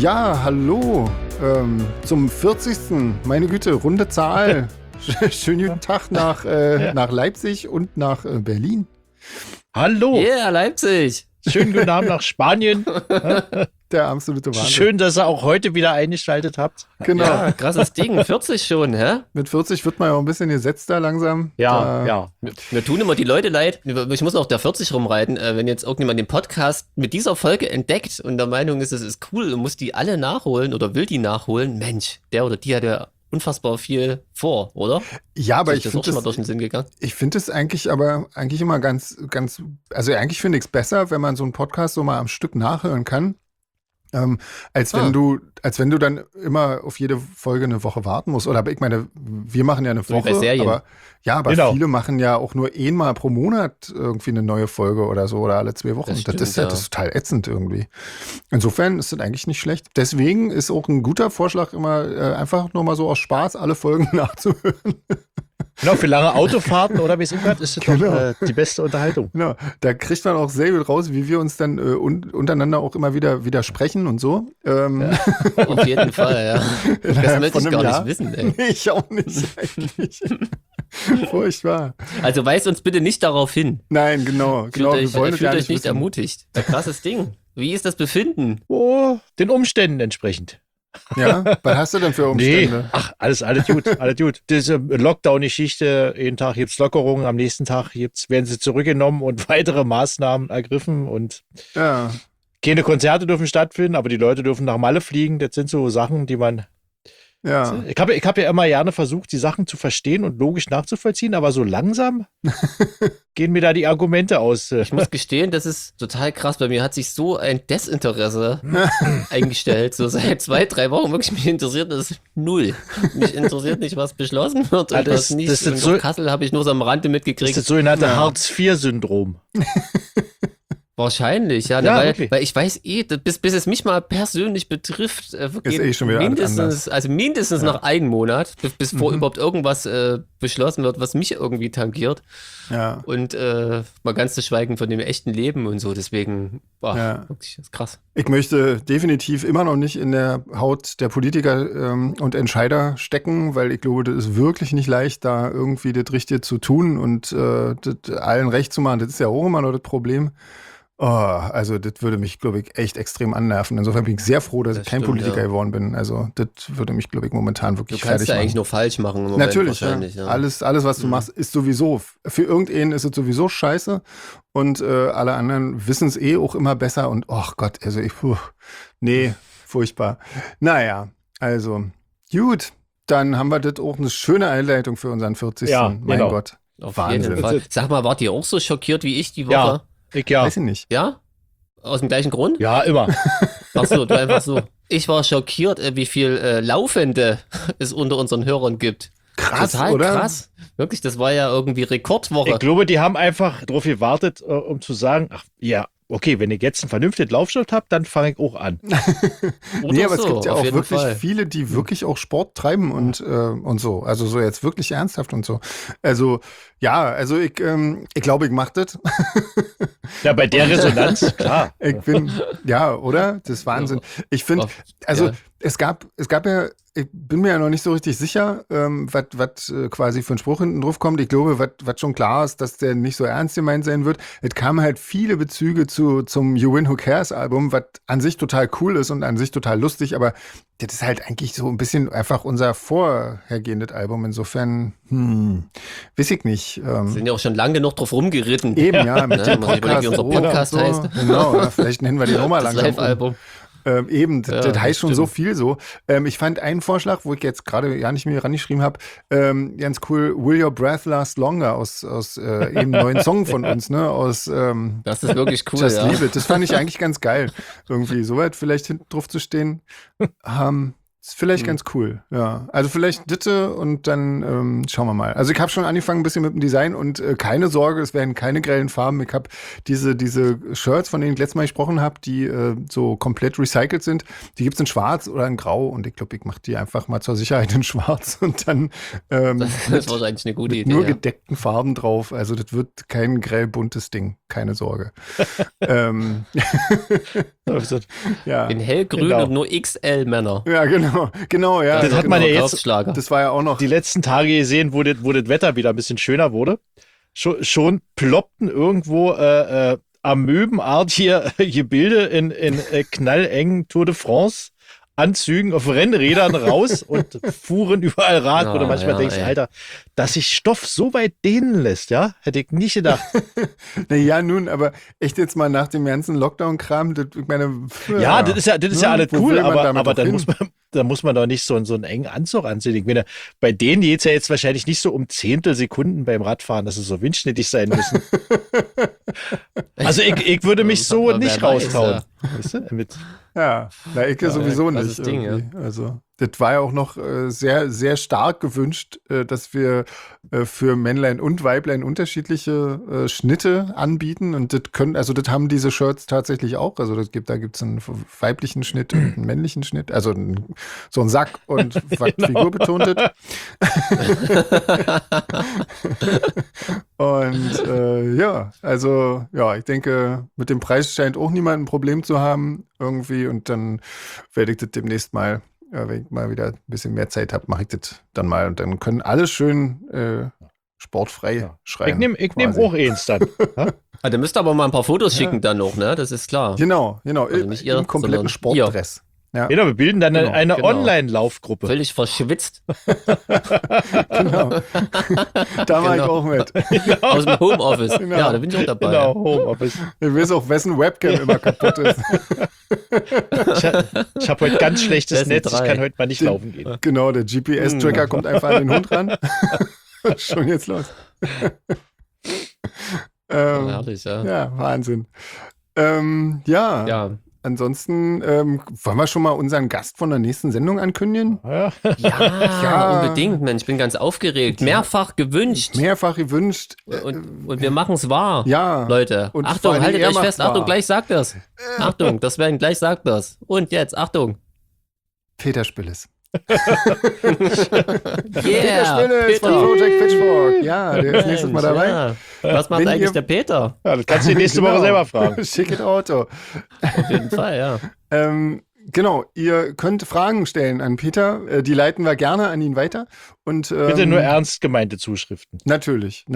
Ja, hallo, zum 40. Meine Güte, runde Zahl. Schönen guten Tag nach Leipzig und nach Berlin. Hallo. Yeah, Leipzig. Schönen guten Abend nach Spanien. Der absolute Wahnsinn. Schön, dass ihr auch heute wieder eingeschaltet habt. Genau. Ja, krasses Ding, 40 schon, hä? Mit 40 wird man ja auch ein bisschen gesetzter langsam. Ja. Mir tun immer die Leute leid. Ich muss auf der 40 rumreiten, wenn jetzt irgendjemand den Podcast mit dieser Folge entdeckt und der Meinung ist, es ist cool und muss die alle nachholen oder will die nachholen. Mensch, der oder die hat ja unfassbar viel vor, oder? Ja, aber ich finde das auch schon mal durch den Sinn gegangen. Ich finde es eigentlich immer ganz, also eigentlich finde ich es besser, wenn man so einen Podcast so mal am Stück nachhören kann. Als wenn du dann immer auf jede Folge eine Woche warten musst. Oder ich meine, wir machen ja eine So wie bei Woche, Serien. aber Genau. viele machen ja auch nur einmal pro Monat irgendwie eine neue Folge oder so oder alle 2 Wochen. Das stimmt, das ist total ätzend irgendwie. Insofern ist das eigentlich nicht schlecht. Deswegen ist auch ein guter Vorschlag immer einfach nur mal so aus Spaß alle Folgen nachzuhören. Genau, für lange Autofahrten oder wie es immer ist das doch die beste Unterhaltung. Genau, da kriegt man auch sehr gut raus, wie wir uns dann untereinander auch immer wieder widersprechen und so. Auf jeden Fall, ja. Das möchte ich gar nicht wissen, ey. Nee, ich auch nicht eigentlich. Furchtbar. Also weist uns bitte nicht darauf hin. Nein, genau. Fühlt Wir wollen es ja euch nicht nicht wissen. ermutigt. Ein krasses Ding. Wie ist das Befinden? Oh, den Umständen entsprechend. Ja, was hast du denn für Umstände? Nee, ach, alles gut, alles gut. Diese Lockdown-Geschichte, jeden Tag gibt's Lockerungen, am nächsten Tag werden sie zurückgenommen und weitere Maßnahmen ergriffen und Ja. keine Konzerte dürfen stattfinden, aber die Leute dürfen nach Malle fliegen. Das sind so Sachen, die man... Ja. Ich hab ja immer gerne versucht, die Sachen zu verstehen und logisch nachzuvollziehen, aber so langsam gehen mir da die Argumente aus. Ich muss gestehen, das ist total krass. Bei mir hat sich so ein Desinteresse eingestellt. So seit 2-3 Wochen wirklich, mich interessiert das null. Mich interessiert nicht, was beschlossen wird Ja, und was nicht. das ist Und so- Kassel habe ich nur so am Rande Das mitgekriegt. ist das sogenannte Ja. Hartz-IV-Syndrom. Wahrscheinlich, ja. Ja, weil, wirklich. weil ich weiß bis es mich mal persönlich betrifft, Ist eh schon wieder mindestens noch einen Monat, bis vor Mhm. überhaupt irgendwas beschlossen wird, was mich irgendwie tangiert. Ja. Und mal ganz zu schweigen von dem echten Leben und so. Deswegen, Ja. wirklich, das ist krass. Ich möchte definitiv immer noch nicht in der Haut der Politiker und Entscheider stecken, weil ich glaube, das ist wirklich nicht leicht, da irgendwie das Richtige zu tun und das allen recht zu machen. Das ist ja auch immer noch das Problem. Oh, also das würde mich, glaube ich, echt extrem annerven. Insofern bin ich sehr froh, dass Das ich kein stimmt, Politiker ja. geworden bin. Also das würde mich, glaube ich, momentan Du wirklich kannst fertig ja machen. eigentlich nur falsch machen im Moment Natürlich, wahrscheinlich. ja. Ja. Alles, was du machst, ist sowieso, für irgendeinen ist es sowieso scheiße und alle anderen wissen es eh auch immer besser und oh Gott, also nee, furchtbar. Naja, also gut, dann haben wir das auch eine schöne Einleitung für unseren 40. Ja, Mein genau. Gott, Auf Wahnsinn. jeden Fall. Sag mal, wart ihr auch so schockiert wie ich die Woche? Ja, ja. Weiß ich nicht. Ja? Aus dem gleichen Grund? Ja, immer. Ach so, du einfach so. Ich war schockiert, wie viel Laufende es unter unseren Hörern gibt. Krass, Total oder? krass. Wirklich, das war ja irgendwie Rekordwoche. Ich glaube, die haben einfach darauf gewartet, um zu sagen, ach ja, okay, wenn ich jetzt einen vernünftigen Laufstart habe, dann fange ich auch an. Oder Nee, aber es so, gibt ja auf auch jeden wirklich Fall. viele, die wirklich auch Sport treiben und so. Also so jetzt wirklich ernsthaft und so. Also, ja, also ich glaube, ich mache das. Ja, bei der Resonanz, klar. Ich bin, ja, oder? Das ist Wahnsinn. Ich finde, also ja. es gab ja, ich bin mir ja noch nicht so richtig sicher, was quasi für ein Spruch hinten drauf kommt. Ich glaube, was schon klar ist, dass der nicht so ernst gemeint sein wird. Es kamen halt viele Bezüge zum You Win Who Cares Album, was an sich total cool ist und an sich total lustig, aber das ist halt eigentlich so ein bisschen einfach unser vorhergehendes Album. Insofern, weiß ich nicht. Sind ja auch schon lange genug drauf rumgeritten. Eben, ja, mit Ja, dem muss ich überlegen, wie unser so Podcast und so. heißt. Genau, ja, vielleicht nennen wir den nochmal Das langsam. Live-Album. Eben, das Ja, heißt schon stimmt. so viel so. Ich fand einen Vorschlag, wo ich jetzt gerade ja nicht mehr rangeschrieben habe, ganz cool, Will Your Breath Last Longer aus eben neuen Song von uns, ne? Aus Das ist wirklich cool, Just ja. Leave It. Das fand ich eigentlich ganz geil. Irgendwie so weit vielleicht hinten drauf zu stehen. Ist vielleicht ganz cool, ja. Also vielleicht Ditte und dann schauen wir mal. Also ich habe schon angefangen ein bisschen mit dem Design und keine Sorge, es werden keine grellen Farben. Ich habe diese Shirts, von denen ich letztes Mal gesprochen habe, die so komplett recycelt sind, die gibt's in schwarz oder in grau und ich glaube, ich mache die einfach mal zur Sicherheit in schwarz und dann Das ist wahrscheinlich eine gute Idee. nur Ja. gedeckten Farben drauf. Also das wird kein grell buntes Ding, keine Sorge. Also, Ja, In hellgrün Genau. und nur XL-Männer. ja, genau, ja. Das hat genau. man ja jetzt- Verkaufsschlager. Das war ja auch noch. die letzten Tage gesehen, wo das Wetter wieder ein bisschen schöner wurde. Schon ploppten irgendwo amöbenartige Gebilde in knallengen Tour de France Anzügen auf Rennrädern raus und fuhren überall Rad. Ah, Oder manchmal ja, denkst du, ey. Alter, dass sich Stoff so weit dehnen lässt, ja, hätte ich nicht gedacht. Ja, nun, aber echt jetzt mal nach dem ganzen Lockdown-Kram, ich meine. Ja, das ist ja Ne? alles Wo cool, will man aber damit doch dann hin? muss man doch nicht so einen engen Anzug anziehen. Ich meine, bei denen geht es ja jetzt wahrscheinlich nicht so um Zehntelsekunden beim Radfahren, dass sie so windschnittig sein müssen. Also ich würde mich so Wer nicht weiß, raustrauen. Weißt du? Ja, na, ich sowieso krasses nicht. Ding, irgendwie. Also, das war ja auch noch sehr, sehr stark gewünscht, dass wir für Männlein und Weiblein unterschiedliche Schnitte anbieten. Und das das haben diese Shirts tatsächlich auch. Also da gibt's einen weiblichen Schnitt und einen männlichen Schnitt. Also so ein Sack und was figurbetontes. Und ja, also ja, ich denke, mit dem Preis scheint auch niemand ein Problem zu haben irgendwie. Und dann werde ich das demnächst mal, wenn ich mal wieder ein bisschen mehr Zeit habe, mache ich das dann mal. Und dann können alle schön sportfrei Ja. schreiben. Ich nehm quasi. auch eins dann. Ja? Ah, der müsst aber mal ein paar Fotos Ja. schicken dann noch, ne? Das ist klar. Genau. Also nicht ihr, Im kompletten sondern Sportdress. Ja, Genau, wir bilden dann Genau, eine genau. Online-Laufgruppe. Völlig verschwitzt genau. Da mache ich Genau. auch mit. aus dem Homeoffice. Genau. Ja, da bin ich auch dabei. Genau, Homeoffice. Ich weiß auch, wessen Webcam immer kaputt ist. Ich habe heute ganz schlechtes Das sind Netz, ich 3. kann heute mal nicht laufen gehen. Genau, der GPS-Tracker kommt einfach an den Hund ran. Schon jetzt los. Ja, herrlich, ja. Ja, Wahnsinn. Ja, Ja. ansonsten wollen wir schon mal unseren Gast von der nächsten Sendung ankündigen? Ja. Ja, Ja. unbedingt, Mensch. Ich bin ganz aufgeregt. Mehrfach gewünscht. Mehrfach gewünscht. Und wir machen es wahr. Ja. Leute, Und vor Achtung, allem haltet er euch macht's fest. Achtung, wahr. gleich sagt das. Achtung, das werden gleich sagt das. Und jetzt, Achtung. Peter Spilles. Yeah, Peter Spilles von Project Pitchfork. Ja, der ist nächstes Mal dabei. Ja. Was macht Wenn eigentlich ihr- der Peter? Ja, das kannst du die nächste Woche Genau. selber fragen. Schickes Auto. Auf jeden Fall, ja. Genau, ihr könnt Fragen stellen an Peter. Die leiten wir gerne an ihn weiter. Und, Bitte nur ernst gemeinte Zuschriften. Natürlich.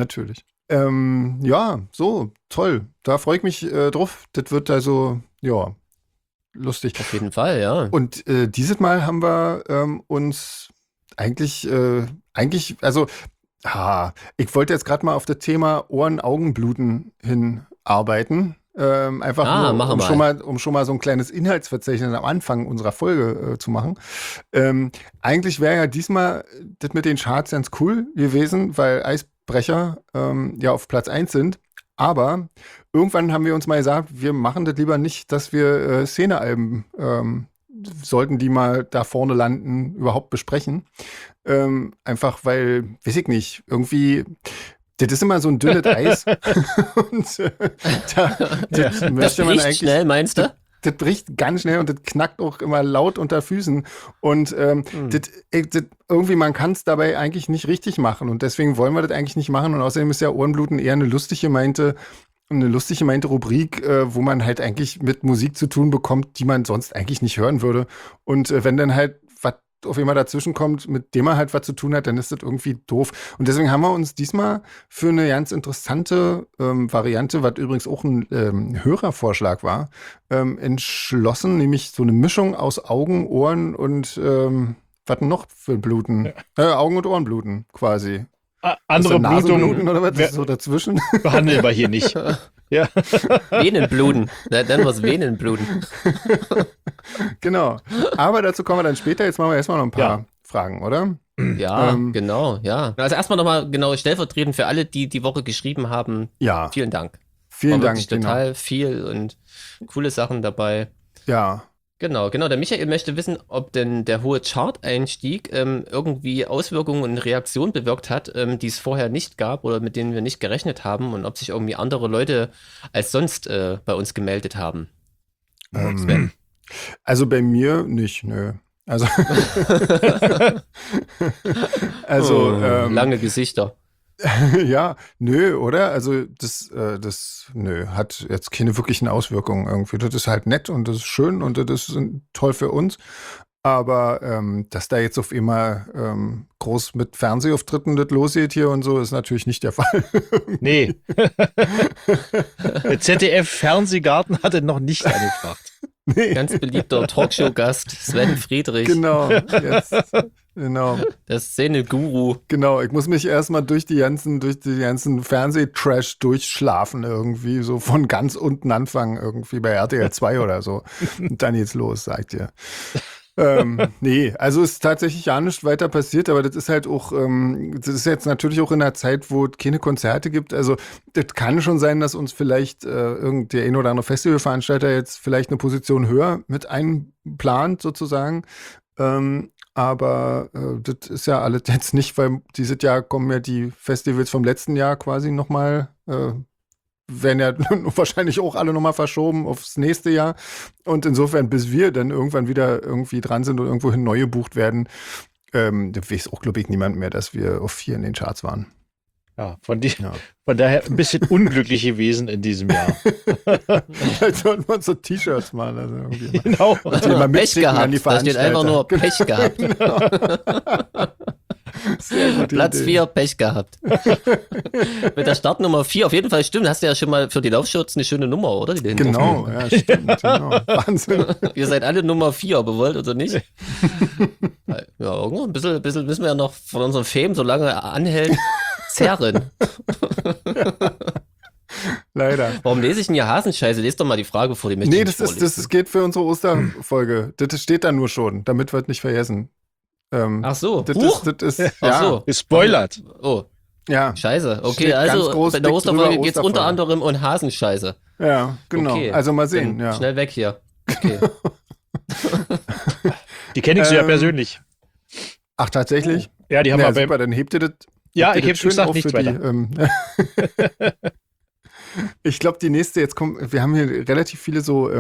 Ja, so, toll. Da freue ich mich drauf. Das wird also, ja, lustig. Auf jeden Fall, ja. Und dieses Mal haben wir uns eigentlich, also, ich wollte jetzt gerade mal auf das Thema Ohren-Augenbluten hinarbeiten. Einfach nur, machen wir. um schon mal so ein kleines Inhaltsverzeichnis am Anfang unserer Folge zu machen. Eigentlich wäre ja diesmal das mit den Charts ganz cool gewesen, weil Eisbrecher ja auf Platz 1 sind. Aber irgendwann haben wir uns mal gesagt, wir machen das lieber nicht, dass wir Szenealben, sollten die mal da vorne landen, überhaupt besprechen. Einfach weil, weiß ich nicht, irgendwie, das ist immer so ein dünnes Eis. Und das Das möchte man bricht eigentlich. schnell, meinst du? Das bricht ganz schnell und das knackt auch immer laut unter Füßen. Und irgendwie, man kann es dabei eigentlich nicht richtig machen. Und deswegen wollen wir das eigentlich nicht machen. Und außerdem ist ja Ohrenbluten eher eine lustig gemeinte Rubrik, wo man halt eigentlich mit Musik zu tun bekommt, die man sonst eigentlich nicht hören würde. Und wenn dann halt was auf einmal dazwischen kommt, mit dem man halt was zu tun hat, dann ist das irgendwie doof. Und deswegen haben wir uns diesmal für eine ganz interessante Variante, was übrigens auch ein Hörervorschlag war, entschlossen, nämlich so eine Mischung aus Augen, Ohren und was denn noch für Bluten? Augen- und Ohrenbluten quasi. Andere Nasenbluten Blutungen oder was ist so dazwischen? behandeln wir hier nicht. Ja. Venenbluten. Nennen wir es Venenbluten. Genau. Aber dazu kommen wir dann später. Jetzt machen wir erstmal noch ein paar Fragen, oder? Ja, Ähm. genau, ja. Also erstmal nochmal genau stellvertretend für alle, die die Woche geschrieben haben. Ja, Vielen Dank. vielen War Dank. wirklich total viel und coole Sachen dabei. Ja. Genau. Der Michael möchte wissen, ob denn der hohe Chart-Einstieg irgendwie Auswirkungen und Reaktionen bewirkt hat, die es vorher nicht gab oder mit denen wir nicht gerechnet haben und ob sich irgendwie andere Leute als sonst bei uns gemeldet haben. Sven. Also bei mir nicht, nö. Also, Lange Gesichter. Ja, nö, oder? Also nö, hat jetzt keine wirklichen Auswirkungen irgendwie. Das ist halt nett und das ist schön und das ist toll für uns. Aber dass da jetzt auf einmal groß mit Fernsehauftritten das losgeht hier und so, ist natürlich nicht der Fall. Nee. Der ZDF-Fernsehgarten hatte noch nicht angebracht. Nee, Ganz beliebter Talkshow-Gast Sven Friedrich, genau, jetzt, genau, der Szene-Guru. genau. Ich muss mich erstmal durch die ganzen Fernsehtrash durchschlafen irgendwie, so von ganz unten anfangen, irgendwie bei RTL 2 oder so. Und dann geht's los, sagt ihr. Nee, also ist tatsächlich ja nichts weiter passiert, aber das ist halt auch, das ist jetzt natürlich auch in einer Zeit, wo es keine Konzerte gibt. Also das kann schon sein, dass uns vielleicht der ein oder andere Festivalveranstalter jetzt vielleicht eine Position höher mit einplant sozusagen. Aber das ist ja alles jetzt nicht, weil dieses Jahr kommen ja die Festivals vom letzten Jahr quasi nochmal, werden ja wahrscheinlich auch alle nochmal verschoben aufs nächste Jahr. Und insofern, bis wir dann irgendwann wieder irgendwie dran sind und irgendwohin neu gebucht werden, da weiß auch, glaube ich, niemand mehr, dass wir auf 4 in den Charts waren. Ja, von daher ein bisschen unglücklich gewesen in diesem Jahr. Vielleicht sollten wir uns so T-Shirts machen. Also irgendwie Genau. und die mal Pech mitschicken an die gehabt. Da steht einfach nur Pech gehabt. Sehr gute Platz Idee. 4, Pech gehabt. Mit der Startnummer 4, auf jeden Fall stimmt. Hast du ja schon mal für die Laufshirts eine schöne Nummer, oder? Die du hinten Genau, ja, stimmt. Genau. Wahnsinn. Ihr seid alle Nummer 4, ob ihr wollt oder nicht. Ja, irgendwo ein bisschen müssen wir ja noch von unserem Fame, solange anhält, zehren. Leider. Warum lese ich denn hier Hasenscheiße? Lest doch mal die Frage vor, die möchte Nee, ich nicht vorlesen. das geht für unsere Osterfolge. Das steht da nur schon, damit wir es nicht vergessen. Ach so. Das Huch. ist, ja, Ach so. Gespoilert. Oh, ja, scheiße. Okay, Steht ganz also groß, bei der dick Osterfolge drüber, geht es unter Osterfolge. anderem um Hasenscheiße. ja, genau. Okay. Also mal sehen, Dann ja. Schnell weg hier. Okay. Die kenne ich so ja Ähm, persönlich. Ach, tatsächlich? Ja, die haben Ja, wir beim. super, dann hebt ihr das. Ja, hebt ich ihr heb das schön gesagt auf nichts für die, weiter. Ich glaube, die nächste, jetzt kommt, wir haben hier relativ viele so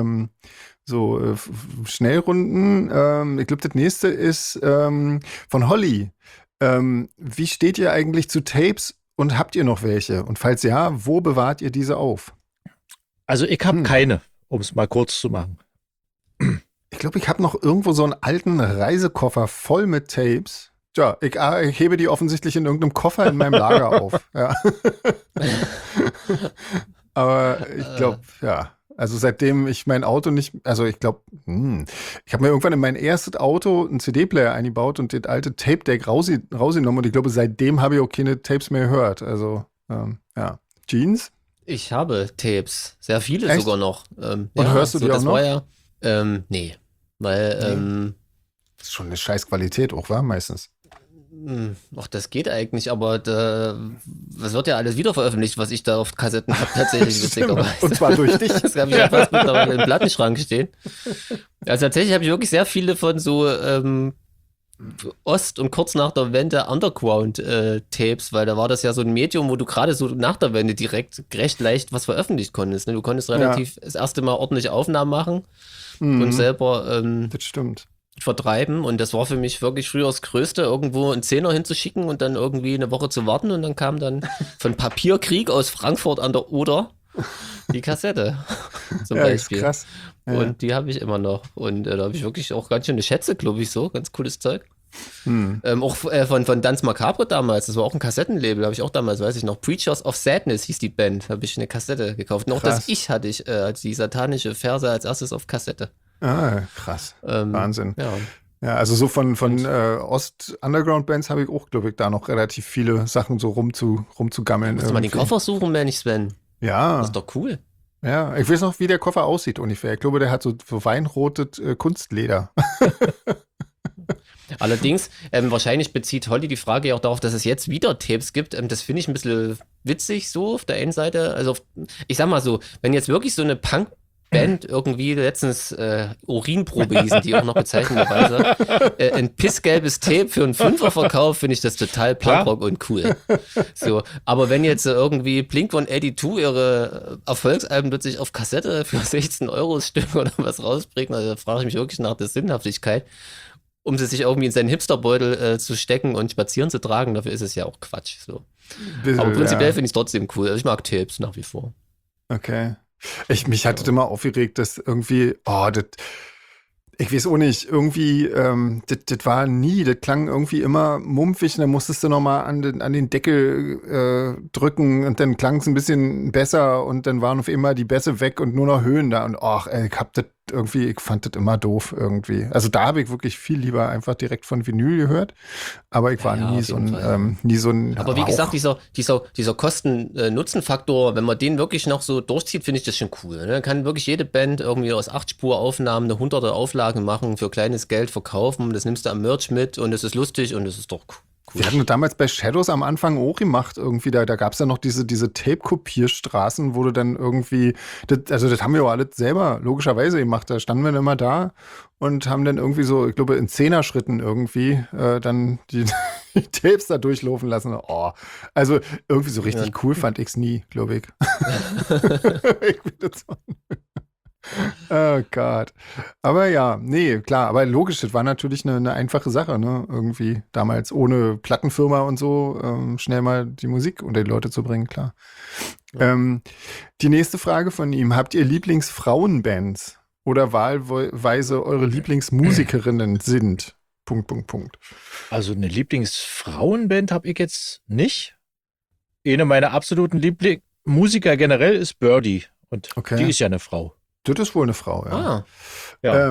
Schnellrunden. Ich glaube, das nächste ist von Holly. Wie steht ihr eigentlich zu Tapes und habt ihr noch welche? Und falls ja, wo bewahrt ihr diese auf? Also ich habe keine, um es mal kurz zu machen. Ich glaube, ich habe noch irgendwo so einen alten Reisekoffer voll mit Tapes. Ja, ich hebe die offensichtlich in irgendeinem Koffer in meinem Lager auf. Ja. Aber ich glaube, ja. Also seitdem ich mein Auto nicht, also ich glaube, ich habe mir irgendwann in mein erstes Auto einen CD-Player eingebaut und das alte Tape-Deck rausgenommen und ich glaube, seitdem habe ich auch keine Tapes mehr gehört. Also, ja. Jeans? Ich habe Tapes. Sehr viele Echt? sogar noch. Und hörst du die das auch noch? war ja, nee. Weil, Das ist schon eine scheiß Qualität auch, war meistens. ach, das geht eigentlich, aber was wird ja alles wieder veröffentlicht, was ich da auf Kassetten habe, tatsächlich, witzigerweise. Und zwar durch dich. Das habe ich ja fast mittlerweile im Plattenschrank stehen. Also tatsächlich habe ich wirklich sehr viele von so Ost- und kurz nach der Wende Underground-Tapes, weil da war das ja so ein Medium, wo du gerade so nach der Wende direkt recht leicht was veröffentlichen konntest. Ne? Du konntest relativ das erste Mal ordentliche Aufnahmen machen und selber Das stimmt. vertreiben. Und das war für mich wirklich früher das Größte, irgendwo einen Zehner hinzuschicken und dann irgendwie eine Woche zu warten. Und dann kam dann von Papierkrieg aus Frankfurt an der Oder die Kassette zum Ja, ist Beispiel. krass. Ja. Und die habe ich immer noch. Und da habe ich wirklich auch ganz schöne Schätze, glaube ich, so. Ganz cooles Zeug. Auch von Danz Macabre damals, das war auch ein Kassettenlabel, habe ich auch damals, weiß ich noch. Preachers of Sadness hieß die Band, habe ich eine Kassette gekauft. Und auch Krass. das Ich hatte ich die satanische Verse als erstes auf Kassette. Ah, krass. Wahnsinn. Ja. Ja, also so von Ost-Underground-Bands habe ich auch, glaube ich, da noch relativ viele Sachen so rumzugammeln. Musst du mal den irgendwie. Koffer suchen, Mensch, Sven. Ja, Das ist doch cool. ja. Ich weiß noch, wie der Koffer aussieht ungefähr. Ich glaube, der hat so weinrotes Kunstleder. Allerdings, wahrscheinlich bezieht Holly die Frage ja auch darauf, dass es jetzt wieder Tapes gibt. Das finde ich ein bisschen witzig so auf der einen Seite. Also ich sag mal so, wenn jetzt wirklich so eine Punk-Band irgendwie letztens Urinprobe hießen, die auch noch bezeichnenderweise, ein pissgelbes Tape für einen Fünfer verkauft, finde ich das total Punkrock und cool. So, aber wenn jetzt irgendwie Blink-182 ihre Erfolgsalben plötzlich auf Kassette für 16 € das Stück oder was rausbringen, also da frage ich mich wirklich nach der Sinnhaftigkeit, um sie sich irgendwie in seinen Hipsterbeutel zu stecken und spazieren zu tragen, dafür ist es ja auch Quatsch. So. Aber prinzipiell Ja. finde ich es trotzdem cool. Also ich mag Tapes nach wie vor. Okay. Mich hat das immer aufgeregt, dass irgendwie, ich weiß auch nicht, irgendwie, das war nie, das klang irgendwie immer mumpfig und dann musstest du nochmal an den Deckel drücken und dann klang es ein bisschen besser und dann waren auf einmal die Bässe weg und nur noch Höhen da und ich fand das immer doof irgendwie. Also da habe ich wirklich viel lieber einfach direkt von Vinyl gehört, aber ich war Ja, nie auf so jeden Fall. nie so ein Aber wie Rauch. gesagt, dieser Kosten-Nutzen-Faktor, wenn man den wirklich noch so durchzieht, finde ich das schon cool. Ne? Dann kann wirklich jede Band irgendwie aus 8-Spur-Aufnahmen eine 100er Auflage machen, für kleines Geld verkaufen. Das nimmst du am Merch mit und es ist lustig und es ist doch cool. Wir hatten das damals bei Shadows am Anfang auch gemacht, irgendwie, da gab es ja noch diese Tape-Kopierstraßen, wo du dann irgendwie, das haben wir ja alles selber logischerweise gemacht, da standen wir dann immer da und haben dann irgendwie so, ich glaube, in 10er-Schritten irgendwie dann die Tapes da durchlaufen lassen. Oh, also irgendwie so richtig cool fand ich es nie, glaube ich. Ich bin das so. Oh Gott. Aber ja, nee, klar, aber logisch, das war natürlich eine einfache Sache, ne? Irgendwie damals ohne Plattenfirma und so schnell mal die Musik unter die Leute zu bringen, klar. Ja. Die nächste Frage von ihm: Habt ihr Lieblingsfrauenbands oder wahlweise eure Lieblingsmusikerinnen sind? Punkt. Also eine Lieblingsfrauenband habe ich jetzt nicht. Eine meiner absoluten Lieblingsmusiker generell ist Birdie. Und Okay. die ist ja eine Frau. Das ist wohl eine Frau, ja. Ah, Ja.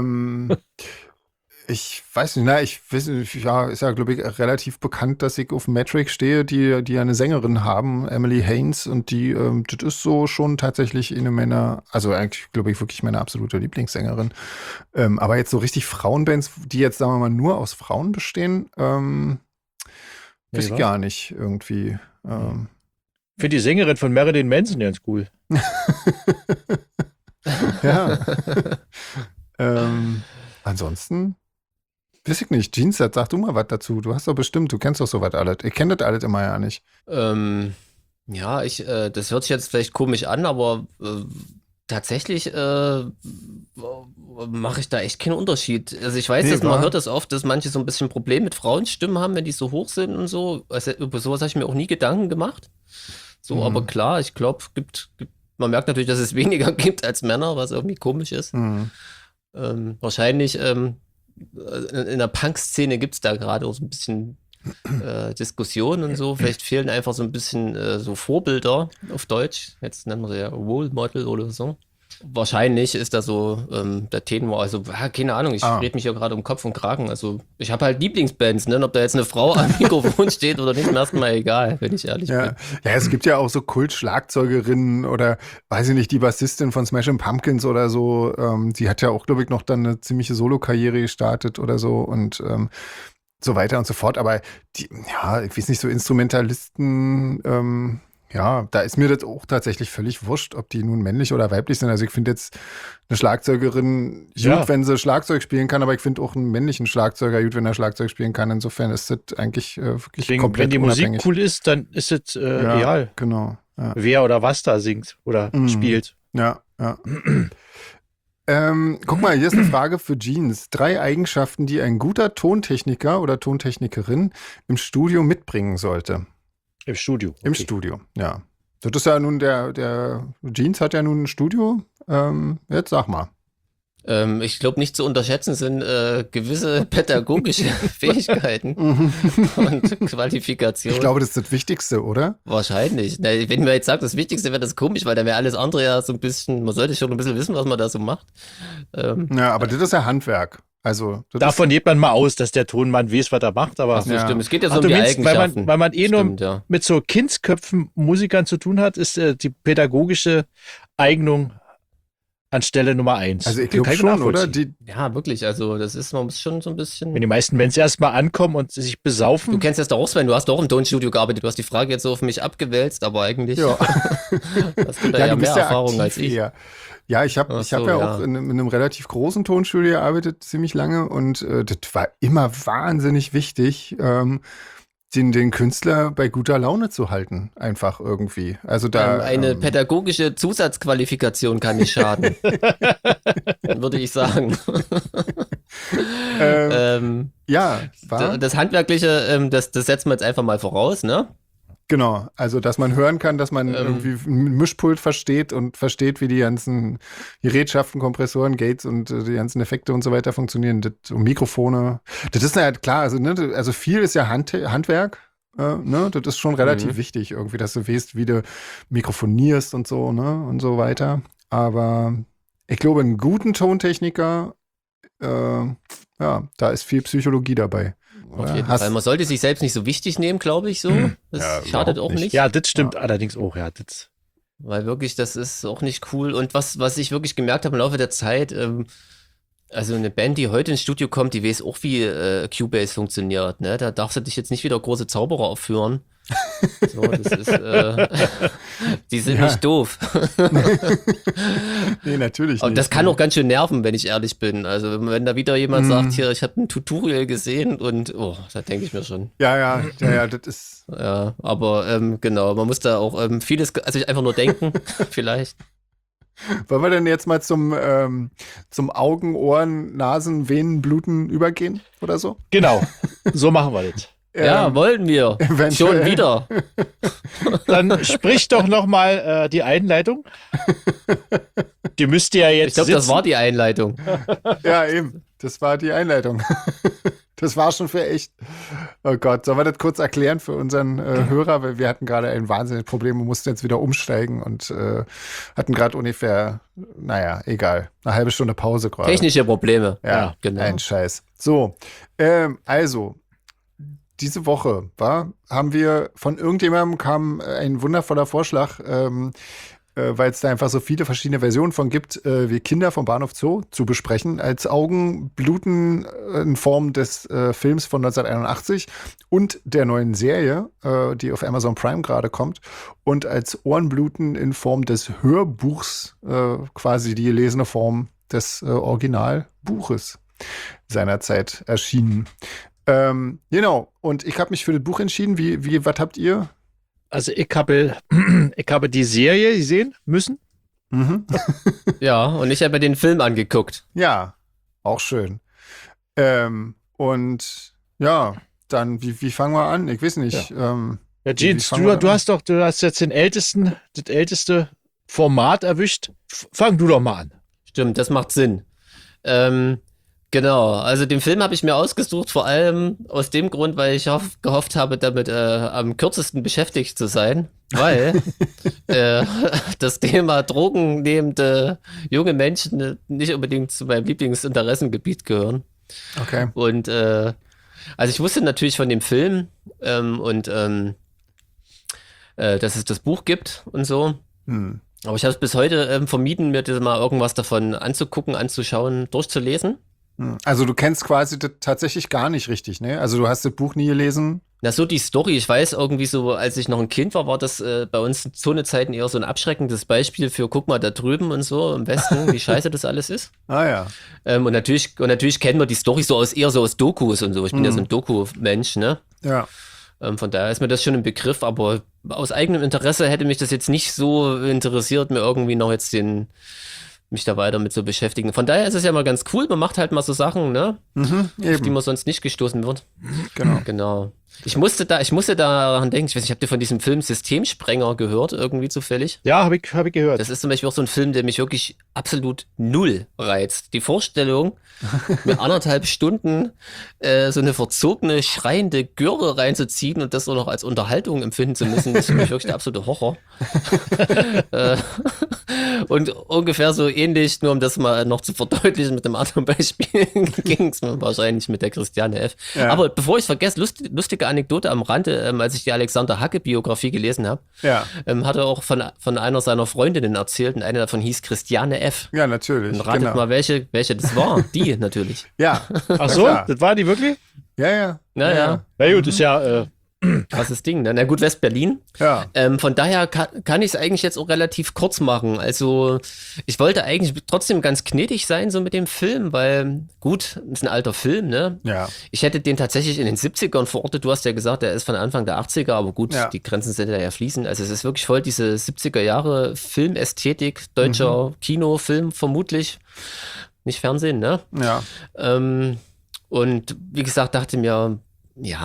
Ich weiß nicht, ja, ist ja, glaube ich, relativ bekannt, dass ich auf Metric stehe, die ja eine Sängerin haben, Emily Haynes, und das ist so schon tatsächlich eine meiner, also eigentlich, glaube ich, wirklich meine absolute Lieblingssängerin. Aber jetzt so richtig Frauenbands, die jetzt, sagen wir mal, nur aus Frauen bestehen, weiß ich was? gar nicht irgendwie. Ich finde die Sängerin von Marilyn Manson ganz cool. Ja. Ansonsten weiß ich nicht. Jeans, sag du mal was dazu. Du hast doch bestimmt, du kennst doch sowas alles. Ich kenne das alles immer ja nicht. ja, das hört sich jetzt vielleicht komisch an, aber tatsächlich mache ich da echt keinen Unterschied. Also ich weiß, Nee, dass man wahr? hört das oft, dass manche so ein bisschen Probleme mit Frauenstimmen haben, wenn die so hoch sind und so. Also über sowas habe ich mir auch nie Gedanken gemacht. So, aber klar, ich glaube, man merkt natürlich, dass es weniger gibt als Männer, was irgendwie komisch ist. Mhm. Wahrscheinlich in der Punk-Szene gibt es da gerade auch so ein bisschen Diskussionen und so. Vielleicht fehlen einfach so ein bisschen so Vorbilder auf Deutsch. Jetzt nennen wir sie ja Role Model oder so. Wahrscheinlich ist da so der Tenor. Also, keine Ahnung, ich rede mich ja gerade um Kopf und Kragen. Also, ich habe halt Lieblingsbands, ne? Und ob da jetzt eine Frau am Mikrofon steht oder nicht, mir erstmal egal, wenn ich ehrlich bin. Ja, es gibt ja auch so Kult-Schlagzeugerinnen oder, weiß ich nicht, die Bassistin von Smashing Pumpkins oder so. Die hat ja auch, glaube ich, noch dann eine ziemliche Solo-Karriere gestartet oder so und so weiter und so fort. Aber ich weiß nicht, so Instrumentalisten, ja, da ist mir das auch tatsächlich völlig wurscht, ob die nun männlich oder weiblich sind. Also ich finde jetzt eine Schlagzeugerin gut, Ja. wenn sie Schlagzeug spielen kann, aber ich finde auch einen männlichen Schlagzeuger gut, wenn er Schlagzeug spielen kann. Insofern ist das eigentlich wirklich Deswegen, komplett wenn die unabhängig. Musik cool ist, dann ist es Ja, egal, genau. Ja, wer oder was da singt oder spielt. ja. Guck mal, hier ist eine Frage für Jeans. 3 Eigenschaften, die ein guter Tontechniker oder Tontechnikerin im Studio mitbringen sollte. Im Studio. Im Okay. Studio, ja. Das ist ja nun der Jeans hat ja nun ein Studio. Jetzt sag mal. Ich glaube, nicht zu unterschätzen sind gewisse pädagogische Fähigkeiten und Qualifikationen. Ich glaube, das ist das Wichtigste, oder? Wahrscheinlich. Na, wenn man jetzt sagt, das Wichtigste wäre das komisch, weil dann wäre alles andere ja so ein bisschen, man sollte schon ein bisschen wissen, was man da so macht. Ja, aber das ist ja Handwerk. Also, das Davon geht man mal aus, dass der Tonmann weiß, was er macht, aber Ach so, Ja. stimmt. Es geht ja so Ach, um du die meinst, Eigenschaften. weil man nur Stimmt, ja. mit so Kindsköpfen Musikern zu tun hat, ist die pädagogische Eignung anstelle Nummer 1. also ich glaube schon, oder? Ja, wirklich. Also, das ist, man muss schon so ein bisschen. Wenn die meisten Bands erstmal ankommen und sich Du besaufen, kennst das doch auch, Sven, du hast doch auch im Tonstudio gearbeitet. Du hast die Frage jetzt so auf mich abgewälzt, aber eigentlich Ja. hast du da Ja, ja du bist mehr ja Erfahrung aktiv als ich. eher. Ja, ich habe Ach ich hab so, ja ja. auch in einem relativ großen Tonstudio gearbeitet, ziemlich lange. Und das war immer wahnsinnig wichtig, den Künstler bei guter Laune zu halten. Einfach irgendwie. Also da. Eine pädagogische Zusatzqualifikation kann nicht schaden. Würde ich sagen. ja, war. Das Handwerkliche, das setzen wir jetzt einfach mal voraus, ne? Genau, also dass man hören kann, dass man irgendwie ein Mischpult versteht und versteht, wie die ganzen Gerätschaften, Kompressoren, Gates und die ganzen Effekte und so weiter funktionieren. Und Mikrofone. Das ist ja klar, also, ne, also viel ist ja Handwerk. Ne? Das ist schon relativ wichtig, irgendwie, dass du weißt, wie du mikrofonierst und so, ne? Und so weiter. Aber ich glaube, einen guten Tontechniker, da ist viel Psychologie dabei. Auf jeden Fall. Man sollte sich selbst nicht so wichtig nehmen, glaube ich, so. Das schadet auch nicht. Ja, das stimmt allerdings auch, ja. Das. Weil wirklich, das ist auch nicht cool. Und was ich wirklich gemerkt habe im Laufe der Zeit, also eine Band, die heute ins Studio kommt, die weiß auch, wie Cubase funktioniert. Ne? Da darfst du dich jetzt nicht wieder große Zauberer aufführen. So, das ist, die sind nicht doof. Nee, natürlich nicht. Und das kann auch ganz schön nerven, wenn ich ehrlich bin. Also wenn da wieder jemand sagt, hier, ich habe ein Tutorial gesehen und, da denke ich mir schon. Ja, das ist... Ja, aber genau, man muss da auch vieles, also einfach nur denken, vielleicht. Wollen wir denn jetzt mal zum Augen, Ohren, Nasen, Venen, Bluten übergehen oder so? Genau, so machen wir das. Ja, wollen wir. Schon wieder. Dann sprich doch noch mal die Einleitung. Die müsste ja jetzt Ich glaube, das war die Einleitung. Ja, eben. Das war die Einleitung. Das war schon für echt. Oh Gott, sollen wir das kurz erklären für unseren Hörer? Weil wir hatten gerade ein wahnsinniges Problem und mussten jetzt wieder umsteigen und hatten gerade ungefähr, naja, egal, eine halbe Stunde Pause gerade. Technische Probleme. Ja, genau. Ein Scheiß. So, also, diese Woche haben wir von irgendjemandem kam ein wundervoller Vorschlag, weil es da einfach so viele verschiedene Versionen von gibt, wie Kinder vom Bahnhof Zoo zu besprechen, als Augenbluten in Form des Films von 1981 und der neuen Serie, die auf Amazon Prime gerade kommt, und als Ohrenbluten in Form des Hörbuchs, quasi die gelesene Form des Originalbuches seinerzeit erschienen. Genau, und ich habe mich für das Buch entschieden. Was habt ihr? Also ich habe die Serie gesehen müssen. Mhm. Ja, und ich habe mir den Film angeguckt. Ja, auch schön. Und ja, dann, wie fangen wir an? Ich weiß nicht. Ja, Jeans, du hast jetzt das älteste Format erwischt. Fang du doch mal an. Stimmt, das macht Sinn. Genau, also den Film habe ich mir ausgesucht, vor allem aus dem Grund, weil ich gehofft habe, damit am kürzesten beschäftigt zu sein, weil das Thema drogennehmende junge Menschen nicht unbedingt zu meinem Lieblingsinteressengebiet gehören. Okay. Und also ich wusste natürlich von dem Film dass es das Buch gibt und so. Aber ich habe es bis heute vermieden, mir das mal irgendwas davon anzugucken, anzuschauen, durchzulesen. Also du kennst quasi das tatsächlich gar nicht richtig, ne? Also du hast das Buch nie gelesen? Na, so die Story. Ich weiß irgendwie so, als ich noch ein Kind war das bei uns zu einer Zeiten eher so ein abschreckendes Beispiel für, guck mal, da drüben und so im Westen, wie scheiße das alles ist. Ah ja. Und natürlich kennen wir die Story eher so aus Dokus und so. Ich bin ja so ein Doku-Mensch, ne? Ja. Von daher ist mir das schon ein Begriff, aber aus eigenem Interesse hätte mich das jetzt nicht so interessiert, mir irgendwie noch jetzt mich da weiter mit zu beschäftigen. Von daher ist es ja mal ganz cool, man macht halt mal so Sachen, ne? Auf die man sonst nicht gestoßen wird. Genau. Ich musste daran denken, ich weiß nicht, habt ihr von diesem Film Systemsprenger gehört, irgendwie zufällig? Ja, hab ich gehört. Das ist zum Beispiel auch so ein Film, der mich wirklich absolut null reizt. Die Vorstellung, mir 1,5 Stunden so eine verzogene, schreiende Göre reinzuziehen und das so noch als Unterhaltung empfinden zu müssen, ist für mich wirklich der absolute Horror. Und ungefähr so ähnlich, nur um das mal noch zu verdeutlichen mit einem anderen Beispiel, ging es mir wahrscheinlich mit der Christiane F. Ja. Aber bevor ich es vergesse, lustige Anekdote am Rande, als ich die Alexander Hacke-Biografie gelesen habe, hat er auch von einer seiner Freundinnen erzählt und eine davon hieß Christiane F. Ja, natürlich. Und ratet mal, welche das war. Die natürlich. Ja. Ach so, das war die wirklich? Ja. Naja. Na gut, ist ja... Krasses Ding, ne? Na gut, West-Berlin. Ja. Von daher kann ich es eigentlich jetzt auch relativ kurz machen. Also ich wollte eigentlich trotzdem ganz gnädig sein so mit dem Film, weil gut, ist ein alter Film, ne? Ja. Ich hätte den tatsächlich in den 70ern verortet. Du hast ja gesagt, der ist von Anfang der 80er, aber gut, die Grenzen sind ja fließend. Also es ist wirklich voll diese 70er Jahre Filmästhetik, deutscher Kinofilm vermutlich. Nicht Fernsehen, ne? Ja. Und wie gesagt, dachte mir, ja,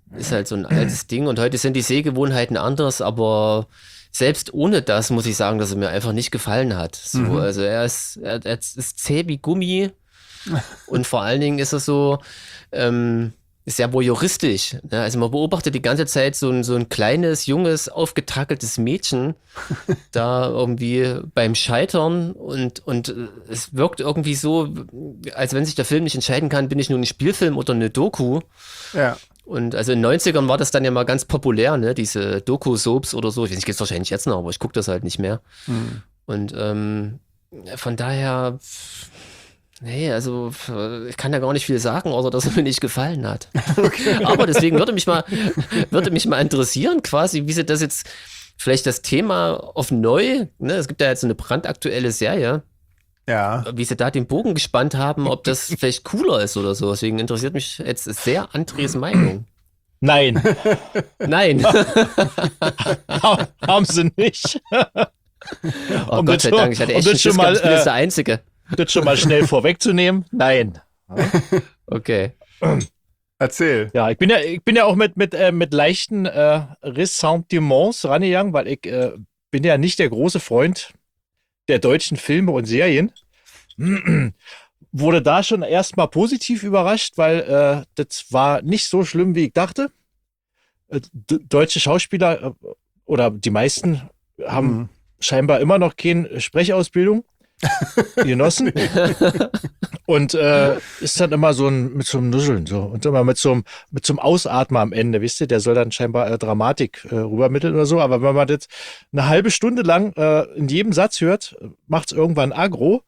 ist halt so ein altes Ding und heute sind die Sehgewohnheiten anders, aber selbst ohne das muss ich sagen, dass er mir einfach nicht gefallen hat. So, also er ist zäh wie Gummi und vor allen Dingen ist er so sehr voyeuristisch. Ne? Also man beobachtet die ganze Zeit so ein kleines, junges, aufgetackeltes Mädchen da irgendwie beim Scheitern und es wirkt irgendwie so, als wenn sich der Film nicht entscheiden kann, bin ich nun ein Spielfilm oder eine Doku. Ja. Und also in den 90ern war das dann ja mal ganz populär, ne? Diese Doku-Soaps oder so. Ich weiß nicht, gibt's wahrscheinlich jetzt noch, aber ich gucke das halt nicht mehr. Und von daher, nee, also ich kann da gar nicht viel sagen, außer dass er mir nicht gefallen hat. Okay. Aber deswegen würde mich mal interessieren, quasi, wie sie das jetzt, vielleicht das Thema auf neu, ne? Es gibt ja jetzt so eine brandaktuelle Serie. Ja. Wie sie da den Bogen gespannt haben, ob das vielleicht cooler ist oder so. Deswegen interessiert mich jetzt sehr Andres Meinung. Nein, Nein. haben sie nicht. Oh Gott sei Dank, ich hatte echt das schon mal, ich bin jetzt der Einzige. Das schon mal schnell vorwegzunehmen. Nein. Okay. Erzähl. Ja, ich bin ja auch mit leichten Ressentiments rangegangen, weil ich bin ja nicht der große Freund der deutschen Filme und Serien. Wurde da schon erstmal positiv überrascht, weil das war nicht so schlimm, wie ich dachte. Deutsche Schauspieler oder die meisten haben scheinbar immer noch keine Sprechausbildung genossen. Und ist dann immer mit so einem Nuscheln so und immer mit so einem Ausatmen am Ende, wisst ihr, der soll dann scheinbar Dramatik rübermitteln oder so, aber wenn man das eine halbe Stunde lang in jedem Satz hört, macht es irgendwann aggro.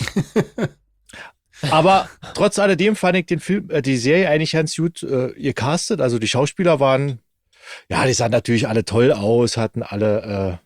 Aber trotz alledem fand ich den Film, die Serie eigentlich ganz gut gecastet, also die Schauspieler waren, ja, die sahen natürlich alle toll aus, hatten alle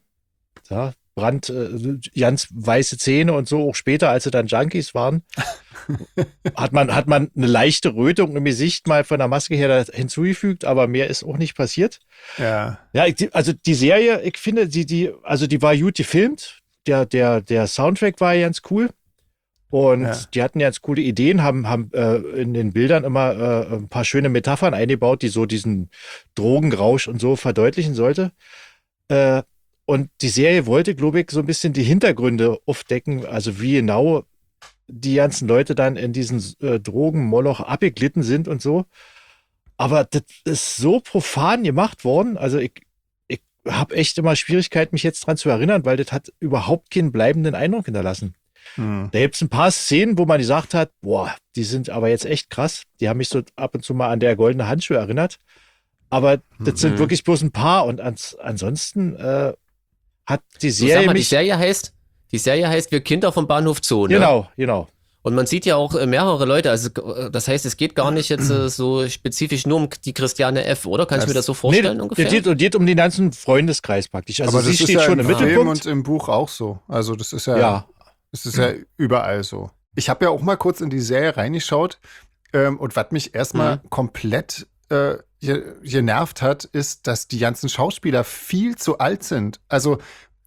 ganz weiße Zähne und so, auch später, als sie dann Junkies waren, hat man eine leichte Rötung im Gesicht mal von der Maske her hinzugefügt, aber mehr ist auch nicht passiert. Ja. Ja, also die Serie, ich finde, die war gut gefilmt, der Soundtrack war ganz cool und die hatten ganz coole Ideen, haben in den Bildern immer ein paar schöne Metaphern eingebaut, die so diesen Drogenrausch und so verdeutlichen sollte. Und die Serie wollte, glaube ich, so ein bisschen die Hintergründe aufdecken, also wie genau die ganzen Leute dann in diesen Drogenmoloch abgeglitten sind und so. Aber das ist so profan gemacht worden. Also ich habe echt immer Schwierigkeiten, mich jetzt dran zu erinnern, weil das hat überhaupt keinen bleibenden Eindruck hinterlassen. Da gibt es ein paar Szenen, wo man gesagt hat, boah, die sind aber jetzt echt krass. Die haben mich so ab und zu mal an der goldene Handschuh erinnert. Aber das sind wirklich bloß ein paar. Und ansonsten hat die Serie Sag mal, die Serie heißt Wir Kinder vom Bahnhof Zoo, ne? Genau. Und man sieht ja auch mehrere Leute, also das heißt, es geht gar nicht jetzt so spezifisch nur um die Christiane F., oder? Kann ich mir das so vorstellen ungefähr? Es geht um den ganzen Freundeskreis praktisch. Also aber sie das steht ist ja schon im Mittelpunkt. Film und im Buch auch so. Also das ist ja überall so. Ich habe ja auch mal kurz in die Serie reingeschaut und was mich erstmal komplett genervt hat, ist, dass die ganzen Schauspieler viel zu alt sind. Also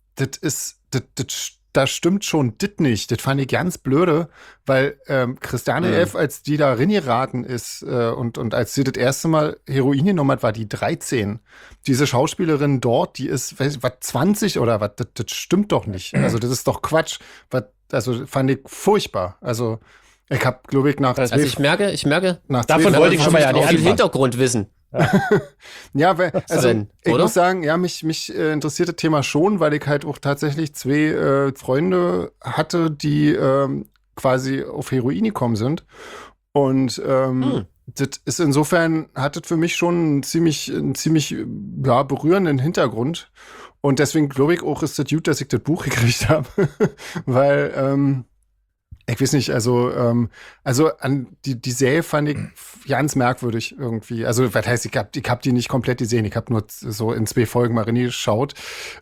da stimmt schon dit nicht. Das fand ich ganz blöde, weil Christiane F., als die da reingeraten ist und als sie das erste Mal Heroin genommen hat, war die 13. Diese Schauspielerin dort, die ist, weiß ich, was, 20 oder was? Das stimmt doch nicht. Also das ist doch Quatsch. Also fand ich furchtbar. Also ich habe, glaube ich, ich merke, davon wollte ich schon mal ja nicht viel Hintergrundwissen. Ja, also ich oder? muss sagen, ja, mich interessiert das Thema schon, weil ich halt auch tatsächlich 2 Freunde hatte, die quasi auf Heroin gekommen sind. Und das ist insofern, hat das für mich schon einen ziemlich berührenden Hintergrund. Und deswegen glaube ich auch, ist das gut, dass ich das Buch gekriegt habe. Weil ich weiß nicht, also an die Serie fand ich ganz merkwürdig irgendwie. Also, was heißt, ich hab die nicht komplett gesehen. Ich habe nur so in 2 Folgen mal reingeschaut.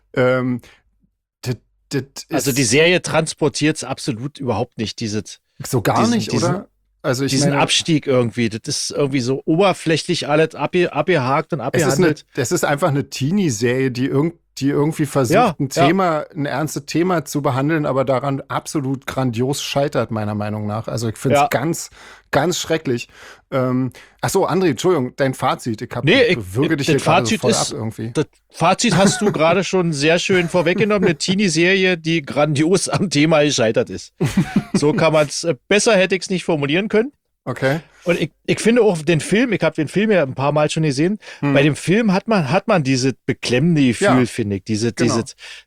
Also die Serie transportiert es absolut überhaupt nicht, so gar nicht, oder? Also diesen Abstieg irgendwie. Das ist irgendwie so oberflächlich alles abgehakt und abgehandelt. Das ist einfach eine Teenie-Serie, die die irgendwie versucht, Ja, ein ernstes Thema zu behandeln, aber daran absolut grandios scheitert, meiner Meinung nach. Also ich finde es Ja. ganz, ganz schrecklich. Ach so, André, Entschuldigung, dein Fazit. Ich würge dich hier das gerade so Fazit voll ab ist, irgendwie. das Fazit hast du gerade schon sehr schön vorweggenommen. Eine Teenie-Serie, die grandios am Thema gescheitert ist. So kann man es, besser hätte ich es nicht formulieren können. Okay. Und ich finde auch den Film, ich habe den Film ja ein paar Mal schon gesehen, bei dem Film hat man dieses beklemmende Gefühl, Ja, finde ich. genau.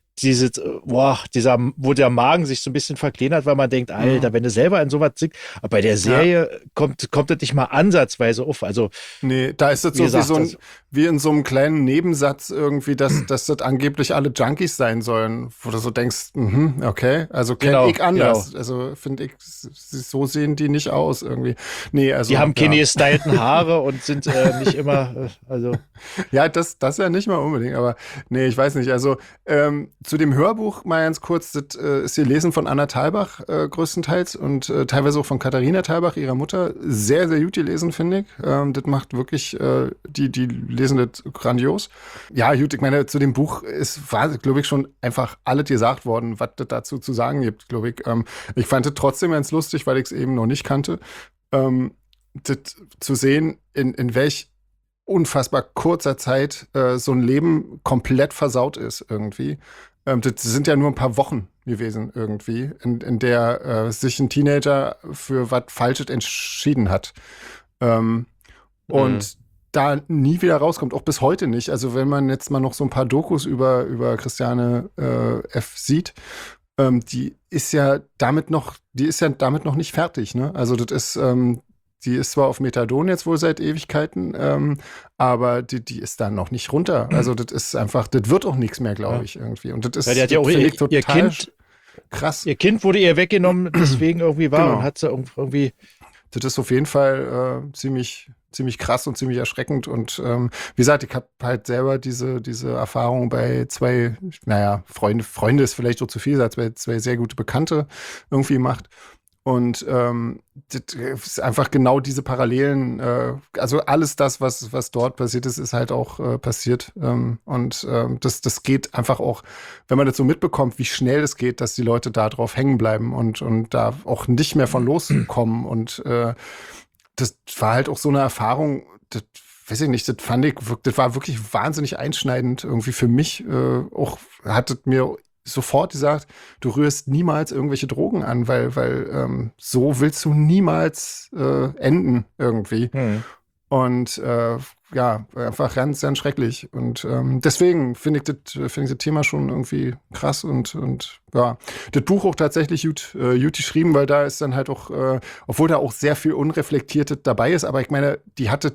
Wo der Magen sich so ein bisschen verkleinert, weil man denkt, Alter, wenn du selber in sowas sitzt, aber bei der Serie kommt das nicht mal ansatzweise auf. Also, Nee, da ist es wie so gesagt, wie in so einem kleinen Nebensatz irgendwie, dass das angeblich alle Junkies sein sollen, wo du so denkst, okay, also kenne Genau, ich anders. Also finde ich, so sehen die nicht aus irgendwie. Nee, also die haben keine ja. gestylten Haare und sind nicht immer, also. Ja, das ja nicht mal unbedingt, aber nee, ich weiß nicht. Also zu dem Hörbuch mal ganz kurz, das ist gelesen von Anna Thalbach größtenteils und teilweise auch von Katharina Thalbach, ihrer Mutter. Sehr, sehr gut gelesen, finde ich. Das macht wirklich, die lesen das grandios. Ja, gut, ich meine, zu dem Buch war, glaube ich, schon einfach alles gesagt worden, was das dazu zu sagen gibt, glaube ich. Ich fand es trotzdem ganz lustig, weil ich es eben noch nicht kannte, das zu sehen, in welch unfassbar kurzer Zeit so ein Leben komplett versaut ist irgendwie. Das sind ja nur ein paar Wochen gewesen irgendwie, in der sich ein Teenager für was Falsches entschieden hat. Und da nie wieder rauskommt, auch bis heute nicht. Also wenn man jetzt mal noch so ein paar Dokus über Christiane F. sieht, die ist ja damit noch nicht fertig, ne? Also das ist, die ist zwar auf Methadon jetzt wohl seit Ewigkeiten, aber die ist dann noch nicht runter. Also das ist einfach, das wird auch nichts mehr, glaube ich, irgendwie. Und das ist, Ja, die hat ja auch finde ich, ihr total Kind, krass. ihr Kind wurde ihr weggenommen, deswegen irgendwie war Genau. und hat sie irgendwie. Das ist auf jeden Fall ziemlich krass und ziemlich erschreckend. Und wie gesagt, ich habe halt selber diese Erfahrung bei zwei, Freunde ist vielleicht auch zu viel gesagt, bei zwei sehr gute Bekannte irgendwie gemacht. Und das ist einfach genau diese Parallelen, also alles das, was dort passiert ist, ist halt auch passiert. Das geht einfach auch, wenn man das so mitbekommt, wie schnell es geht, dass die Leute da drauf hängen bleiben und da auch nicht mehr von loskommen. Und das war halt auch so eine Erfahrung, das weiß ich nicht, das war wirklich wahnsinnig einschneidend irgendwie für mich. Auch hat es mir sofort gesagt, du rührst niemals irgendwelche Drogen an, weil so willst du niemals enden irgendwie. Und einfach ganz, ganz schrecklich. Und deswegen finde ich das Thema schon irgendwie krass und ja, das Buch auch tatsächlich gut geschrieben, weil da ist dann halt auch, obwohl da auch sehr viel Unreflektiertes dabei ist, aber ich meine, die hatte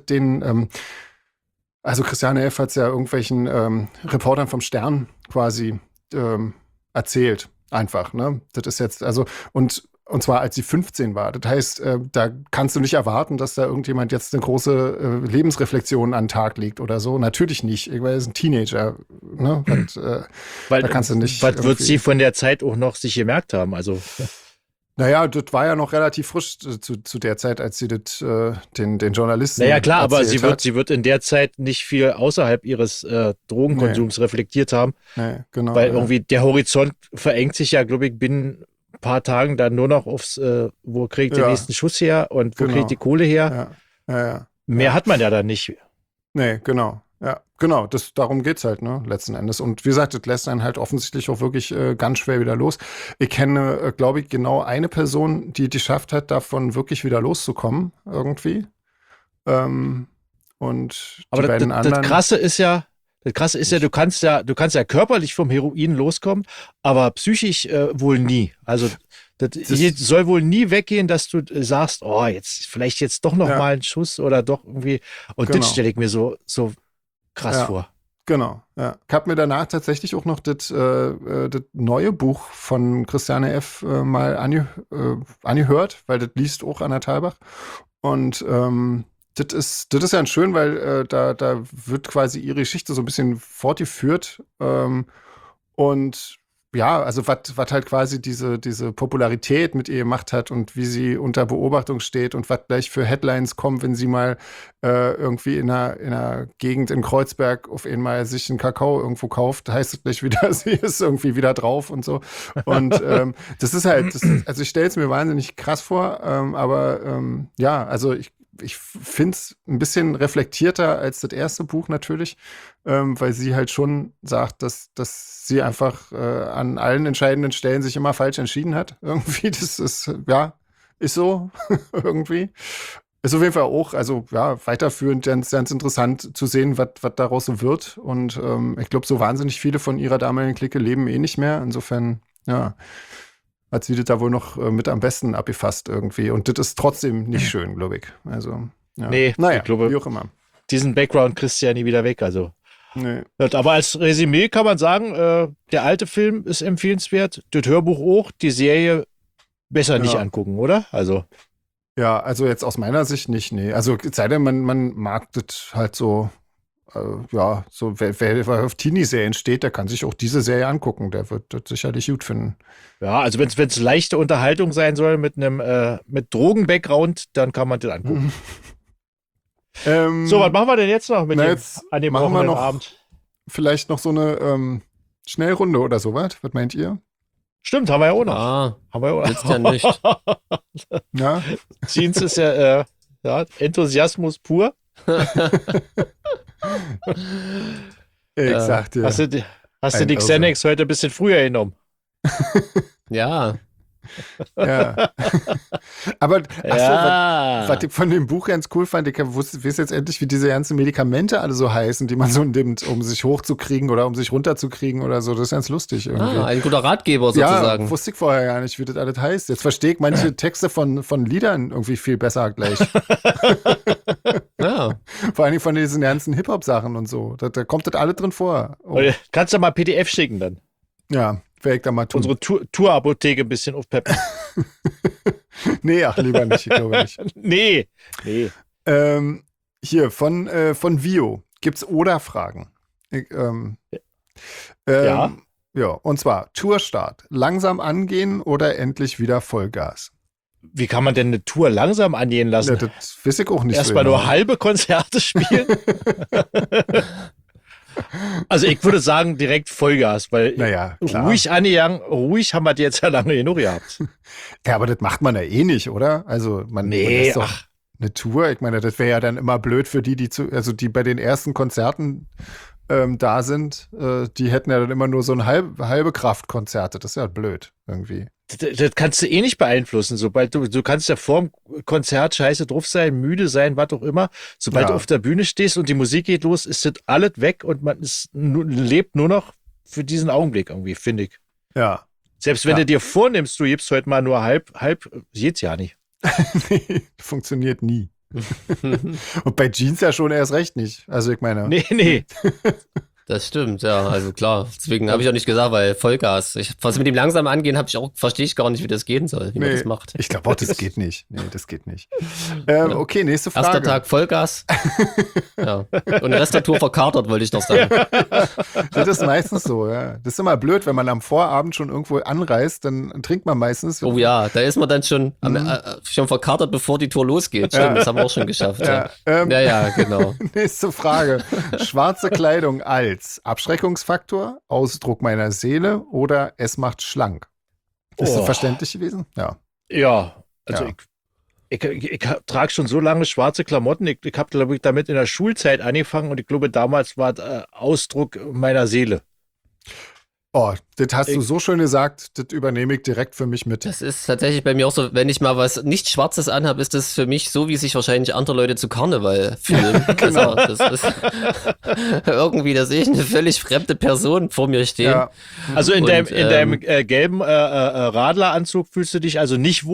also Christiane F. hat es ja irgendwelchen Reportern vom Stern quasi erzählt, einfach, ne? Das ist jetzt, also, und zwar als sie 15 war. Das heißt, da kannst du nicht erwarten, dass da irgendjemand jetzt eine große Lebensreflexion an den Tag legt oder so. Natürlich nicht, weil er ist ein Teenager, ne? Und, da kannst du nicht. Was wird sie von der Zeit auch noch sich gemerkt haben? Also. Naja, das war ja noch relativ frisch zu der Zeit, als sie das den Journalisten. Naja, klar, aber erzählt hat. sie wird in der Zeit nicht viel außerhalb ihres Drogenkonsums reflektiert haben. Nee, genau. Weil irgendwie der Horizont verengt sich ja, glaube ich, binnen ein paar Tagen dann nur noch aufs, wo kriegt den nächsten Schuss her und wo kriegt die Kohle her. Ja. Mehr hat man ja dann nicht. Nee, genau. Ja, genau, darum geht's halt, ne, letzten Endes. Und wie gesagt, das lässt einen halt offensichtlich auch wirklich ganz schwer wieder los. Ich kenne, glaube ich, genau eine Person, die geschafft hat, davon wirklich wieder loszukommen, irgendwie. Und aber die beiden anderen. Das Krasse ist ja, du kannst ja körperlich vom Heroin loskommen, aber psychisch wohl nie. Also das soll wohl nie weggehen, dass du sagst, oh, vielleicht jetzt doch noch mal ein Schuss oder doch irgendwie. Und das stelle ich mir so krass vor. Genau, ja. Ich habe mir danach tatsächlich auch noch das neue Buch von Christiane F. Mal angehört, weil das liest auch Anna Thalbach. Und das ist ja ganz schön, weil da wird quasi ihre Geschichte so ein bisschen fortgeführt. Und ja, also was halt quasi diese Popularität mit ihr gemacht hat und wie sie unter Beobachtung steht und was gleich für Headlines kommen, wenn sie mal irgendwie in einer Gegend in Kreuzberg auf einmal sich einen Kakao irgendwo kauft, heißt es gleich wieder, sie ist irgendwie wieder drauf und so. Und das ist halt, also ich stelle es mir wahnsinnig krass vor, aber ja, also ich finde es ein bisschen reflektierter als das erste Buch natürlich, weil sie halt schon sagt, dass sie einfach an allen entscheidenden Stellen sich immer falsch entschieden hat. Irgendwie, das ist, ja, ist so irgendwie. Ist auf jeden Fall auch, also ja, weiterführend ganz interessant zu sehen, was daraus so wird. Und ich glaube, so wahnsinnig viele von ihrer damaligen Clique leben eh nicht mehr. Insofern, ja, hat sie das da wohl noch mit am besten abgefasst irgendwie. Und das ist trotzdem nicht schön, glaube ich. Also, ja. Nee, naja, ich glaube, wie auch immer. diesen Background kriegst du ja nie wieder weg. Also. Nee. Aber als Resümee kann man sagen, der alte Film ist empfehlenswert, das Hörbuch auch, die Serie besser nicht angucken, oder? Also. Ja, also jetzt aus meiner Sicht nicht, nee. Also es sei denn, man mag das halt so, ja, so wer auf Teenie-Serien steht, der kann sich auch diese Serie angucken. Der wird das sicherlich gut finden. Ja, also wenn es leichte Unterhaltung sein soll mit einem mit Drogen-Background, dann kann man das angucken. So, was machen wir denn jetzt noch mit an dem machen wir noch Abend? Vielleicht noch so eine Schnellrunde oder sowas. Was meint ihr? Stimmt, haben wir ja auch noch. Haben wir ja auch. Jetzt ja nicht. Ja. Jeans ist ja, Enthusiasmus pur. Ich sag dir. Hast du die Xanax heute ein bisschen früher genommen? Ja. Ja. Aber was ich von dem Buch ganz cool fand, ich weiß jetzt endlich, wie diese ganzen Medikamente alle so heißen, die man so nimmt, um sich hochzukriegen oder um sich runterzukriegen oder so. Das ist ganz lustig irgendwie. Ein guter Ratgeber sozusagen. Ja, wusste ich vorher gar nicht, wie das alles heißt. Jetzt verstehe ich manche Texte von Liedern irgendwie viel besser gleich. Ja. Vor allem von diesen ganzen Hip-Hop-Sachen und so. Da kommt das alles drin vor. Oh. Kannst du mal PDF schicken dann? Ja, werde ich da mal tun. Unsere Tour-Apotheke ein bisschen aufpeppen. Nee, ach, lieber nicht, ich glaube nicht. Nee. Hier, von Vio gibt's Oder-Fragen. Ja. Ja, und zwar Tourstart. Langsam angehen oder endlich wieder Vollgas? Wie kann man denn eine Tour langsam angehen lassen? Ja, das weiß ich auch nicht. Erstmal nur halbe Konzerte spielen? Also ich würde sagen, direkt Vollgas, weil ruhig angegangen, ruhig haben wir die jetzt ja lange genug gehabt. Ja, aber das macht man ja eh nicht, oder? Also man ist doch eine Tour. Ich meine, das wäre ja dann immer blöd für die bei den ersten Konzerten da sind. Die hätten ja dann immer nur so ein halbe Kraftkonzerte. Das ist ja blöd irgendwie. Das kannst du eh nicht beeinflussen. Sobald du kannst ja vorm Konzert scheiße drauf sein, müde sein, was auch immer. Sobald du auf der Bühne stehst und die Musik geht los, ist das alles weg und man lebt nur noch für diesen Augenblick irgendwie, finde ich. Ja. Selbst wenn du dir vornimmst, du gibst heute mal nur halb, geht's ja nicht. Nee, funktioniert nie. Und bei Jeans ja schon erst recht nicht. Also ich meine. Nee. Das stimmt, ja, also klar. Deswegen habe ich auch nicht gesagt, weil Vollgas. Was mit dem langsam angehen, verstehe ich gar nicht, wie das gehen soll, wie man das macht. Ich glaube auch, das geht nicht. Nee, das geht nicht. Okay, nächste Frage. Erster Tag Vollgas. Ja. Und der Rest der Tour verkatert, wollte ich noch sagen. Das ist meistens so, ja. Das ist immer blöd, wenn man am Vorabend schon irgendwo anreist, dann trinkt man meistens. Oh ja, da ist man dann schon verkatert, bevor die Tour losgeht. Stimmt, das haben wir auch schon geschafft. Ja, genau. Nächste Frage. Schwarze Kleidung als Abschreckungsfaktor, Ausdruck meiner Seele oder es macht schlank? Ist das verständlich gewesen? Ja. Ja, also ich trage schon so lange schwarze Klamotten. Ich habe, glaube ich, damit in der Schulzeit angefangen und ich glaube, damals war es Ausdruck meiner Seele. Oh, das hast du so schön gesagt, das übernehme ich direkt für mich mit. Das ist tatsächlich bei mir auch so, wenn ich mal was nicht Schwarzes anhabe, ist das für mich so, wie sich wahrscheinlich andere Leute zu Karneval fühlen. Genau. Das ist irgendwie, da sehe ich eine völlig fremde Person vor mir stehen. Ja. Also in deinem gelben Radleranzug fühlst du dich also nicht wohl?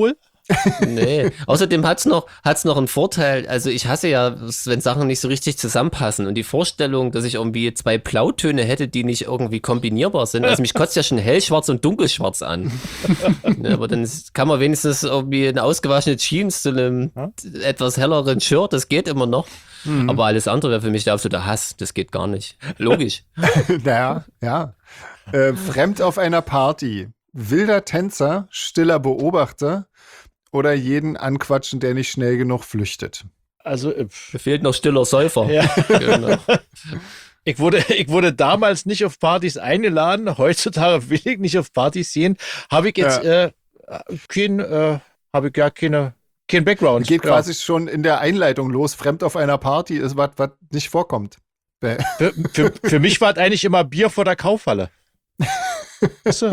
Nee. Außerdem hat's noch einen Vorteil. Also ich hasse ja, wenn Sachen nicht so richtig zusammenpassen. Und die Vorstellung, dass ich irgendwie 2 Blautöne hätte, die nicht irgendwie kombinierbar sind. Also mich kotzt ja schon hellschwarz und dunkelschwarz an. Ja, aber dann kann man wenigstens irgendwie eine ausgewaschene Jeans zu einem etwas helleren Shirt, das geht immer noch. Aber alles andere wäre für mich der absolute Hass. Das geht gar nicht. Logisch. Naja, ja. Fremd auf einer Party. Wilder Tänzer, stiller Beobachter oder jeden anquatschen, der nicht schnell genug flüchtet. Also, Mir fehlt noch stiller Säufer. Ja. Genau. ich wurde damals nicht auf Partys eingeladen. Heutzutage will ich nicht auf Partys gehen. Habe ich jetzt kein Background. Geht quasi schon in der Einleitung los. Fremd auf einer Party ist was nicht vorkommt. Für mich war es eigentlich immer Bier vor der Kaufhalle. So.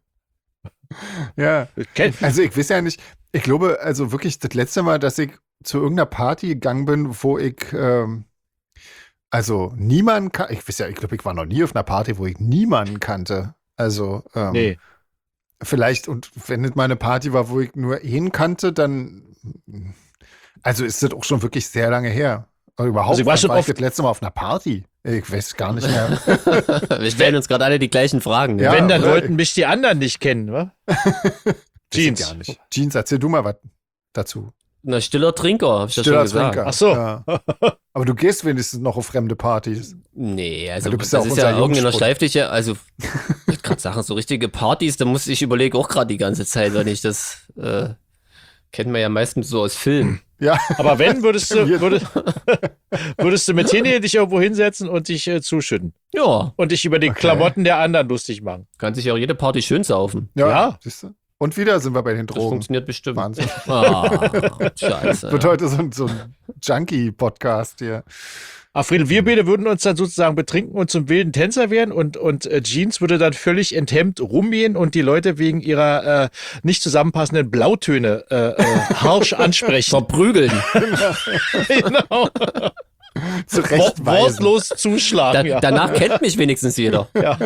Ja, also ich weiß ja nicht, ich glaube, also wirklich das letzte Mal, dass ich zu irgendeiner Party gegangen bin, wo ich, also niemanden kannte, ich glaube, ich war noch nie auf einer Party, wo ich niemanden kannte. Also, Nee. vielleicht, und wenn es mal eine Party war, wo ich nur ihn kannte, dann, also ist das auch schon wirklich sehr lange her. Aber überhaupt, Also ich war schon wann war ich oft- das letzte Mal auf einer Party? Ich weiß gar nicht mehr. Wir stellen uns gerade alle die gleichen Fragen. Ne? Ja, Wenn, dann oder? wollten mich die anderen nicht kennen, wa? Jeans. Gar nicht. Jeans, erzähl du mal was dazu. Na, stiller Trinker, hab ich das Stiller schon gesagt. Trinker. Ach so. Ja. Aber du gehst wenigstens noch auf fremde Partys. Nee, also Ja, du bist das ja auch ist ja unser irgendeine Jungspund. schleifliche, also ich wollte gerade sagen, so richtige Partys, da muss ich überlegen auch gerade die ganze Zeit, wenn ich das kennt man ja meistens so aus Filmen. Ja, Aber wenn, würdest Wir- du mit Hini dich irgendwo hinsetzen und dich zuschütten. Ja, Und dich über die Okay. Klamotten der anderen lustig machen. kann sich auch jede Party schön saufen. Ja. Siehst du? Und wieder sind wir bei den Das Drogen. funktioniert bestimmt. Wahnsinn. Ah, scheiße. Wird heute so ein Junkie-Podcast hier. Friedel, wir beide würden uns dann sozusagen betrinken und zum wilden Tänzer werden und Jeans würde dann völlig enthemmt rumgehen und die Leute wegen ihrer nicht zusammenpassenden Blautöne harsch ansprechen. Verprügeln. Genau. Zurechtweisen. Wortlos zuschlagen. ja. Danach kennt mich wenigstens jeder.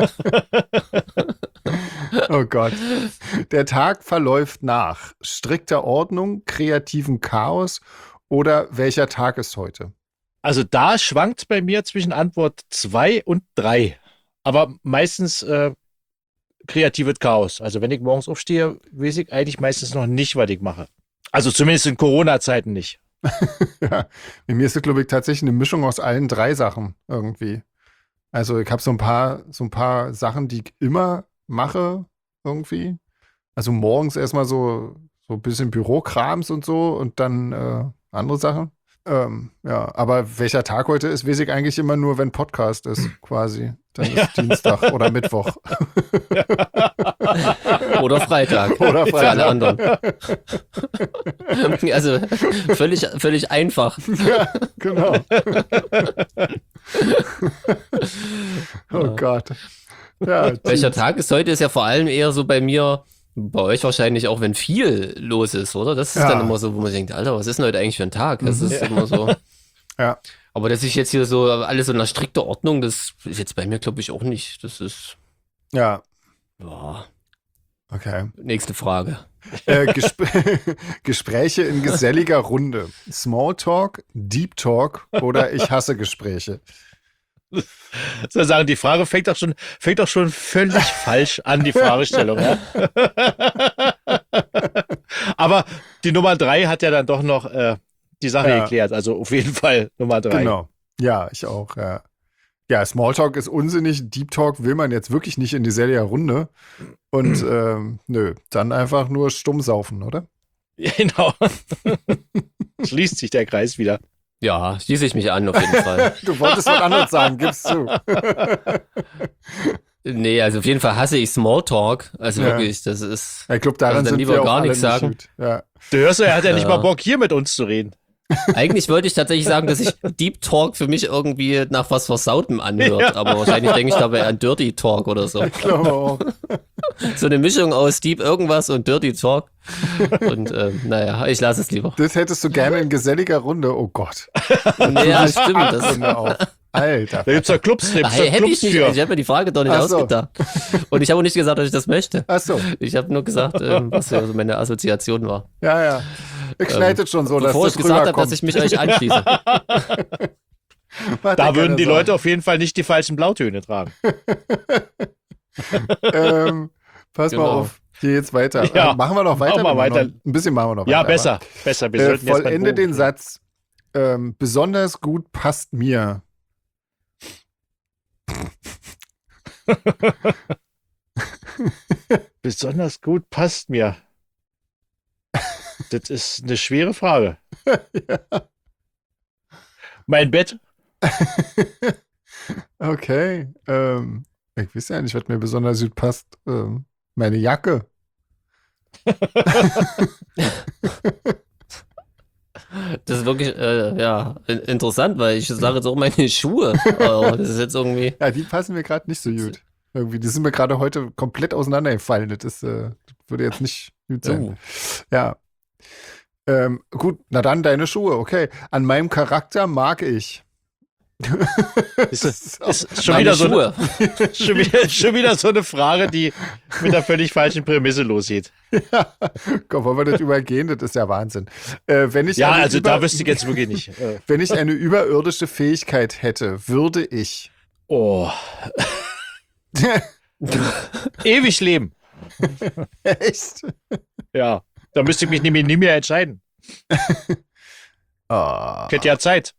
Oh Gott. Der Tag verläuft nach strikter Ordnung, kreativem Chaos oder welcher Tag ist heute? Also da schwankt bei mir zwischen Antwort 2 und 3. Aber meistens kreatives Chaos. Also wenn ich morgens aufstehe, weiß ich eigentlich meistens noch nicht, was ich mache. Also zumindest in Corona-Zeiten nicht. Ja, bei mir ist es, glaube ich, tatsächlich eine Mischung aus allen 3 Sachen irgendwie. Also ich habe so ein paar Sachen, die ich immer mache irgendwie. Also morgens erstmal so ein bisschen Bürokrams und so und dann andere Sachen. Ja, aber welcher Tag heute ist, weiß ich eigentlich immer nur, wenn Podcast ist, quasi. Dann ist Dienstag oder Mittwoch. Oder Freitag. Oder Für alle Freitag. anderen. Also völlig einfach. Ja, genau. Oh Gott. Ja, Welcher Tag ist heute? Ist ja vor allem eher so bei mir, bei euch wahrscheinlich auch, wenn viel los ist, oder? Das ist Ja. dann immer so, wo man denkt, Alter, was ist denn heute eigentlich für ein Tag? Das ist immer so. Ja. Aber dass ich jetzt hier so alles so in einer strikten Ordnung, das ist jetzt bei mir, glaube ich, auch nicht. Das ist, Ja, boah, okay. nächste Frage. Gespräche in geselliger Runde. Smalltalk, Deep Talk oder ich hasse Gespräche. Soll ich sagen, die Frage fängt doch schon völlig falsch an, die Fragestellung. Ja? Aber die Nummer 3 hat ja dann doch noch die Sache Ja. geklärt. Also auf jeden Fall Nummer 3. Genau. Ja, ich auch. Ja, ja, Smalltalk ist unsinnig. Deep Talk will man jetzt wirklich nicht in dieselbe Runde. Und nö, dann einfach nur stumm saufen, oder? Genau. Schließt sich der Kreis wieder. Ja, schließe ich mich an, auf jeden Fall. Du wolltest was anderes sagen, gibst zu. Nee, also auf jeden Fall hasse ich Smalltalk. Also Ja. wirklich, das ist. Ich glaube, daran Also dann sind lieber wir auch gar alle nichts nicht sagen. gut. Ja. Du hörst ja, er hat ja nicht Ja. mal Bock, hier mit uns zu reden. Eigentlich wollte ich tatsächlich sagen, dass sich Deep Talk für mich irgendwie nach was Versautem anhört. Ja. Aber wahrscheinlich denke ich dabei an Dirty Talk oder so. Ich glaube auch. So eine Mischung aus Deep irgendwas und Dirty Talk. Und naja, ich lasse es lieber. Das hättest du gerne in geselliger Runde. Oh Gott. Ja, stimmt. Das, Abgründe auf. Alter. Da gibt's ja Clubs, Hätte ich nicht, ich habe mir die Frage doch nicht Ach so. ausgedacht. Und ich habe auch nicht gesagt, dass ich das möchte. Ach so. Ich habe nur gesagt, was ja so meine Assoziation war. Ja. Ich schneide es schon so, dass Bevor das ich gesagt habe, rüberkommt. dass ich mich euch anschließe. Macht Da dir würden keine die Sorgen. Leute auf jeden Fall nicht die falschen Blautöne tragen. Pass mal Genau. auf. Hier jetzt weiter. Ja, Machen wir noch weiter? machen wir weiter. Noch, ein bisschen machen wir noch weiter. Ja, aber- besser. Wir sollten jetzt Vollende beim den Bogen Satz. Besonders gut passt mir. Besonders gut passt mir. Das ist eine schwere Frage. Mein Bett. Okay. Ich weiß ja nicht, was mir besonders gut passt. Meine Jacke. Das ist wirklich, interessant, weil ich sage jetzt auch meine Schuhe. Aber das ist jetzt irgendwie. Ja, die passen mir gerade nicht so gut. Irgendwie, die sind mir gerade heute komplett auseinandergefallen. Das würde jetzt nicht gut sein. Ja. Gut, na dann deine Schuhe, okay. An meinem Charakter mag ich. Ist schon Meine wieder, so Schuhe. schon wieder so eine Frage, die mit einer völlig falschen Prämisse losgeht. Komm, wollen wir das übergehen? Das ist ja Wahnsinn. Wenn ich Ja, eine also da wüsste ich jetzt wirklich nicht. Wenn ich eine überirdische Fähigkeit hätte, würde ich. Oh, ewig leben. Echt? Ja, da müsste ich mich nämlich nie mehr entscheiden. Oh, Ich hätte ja Zeit.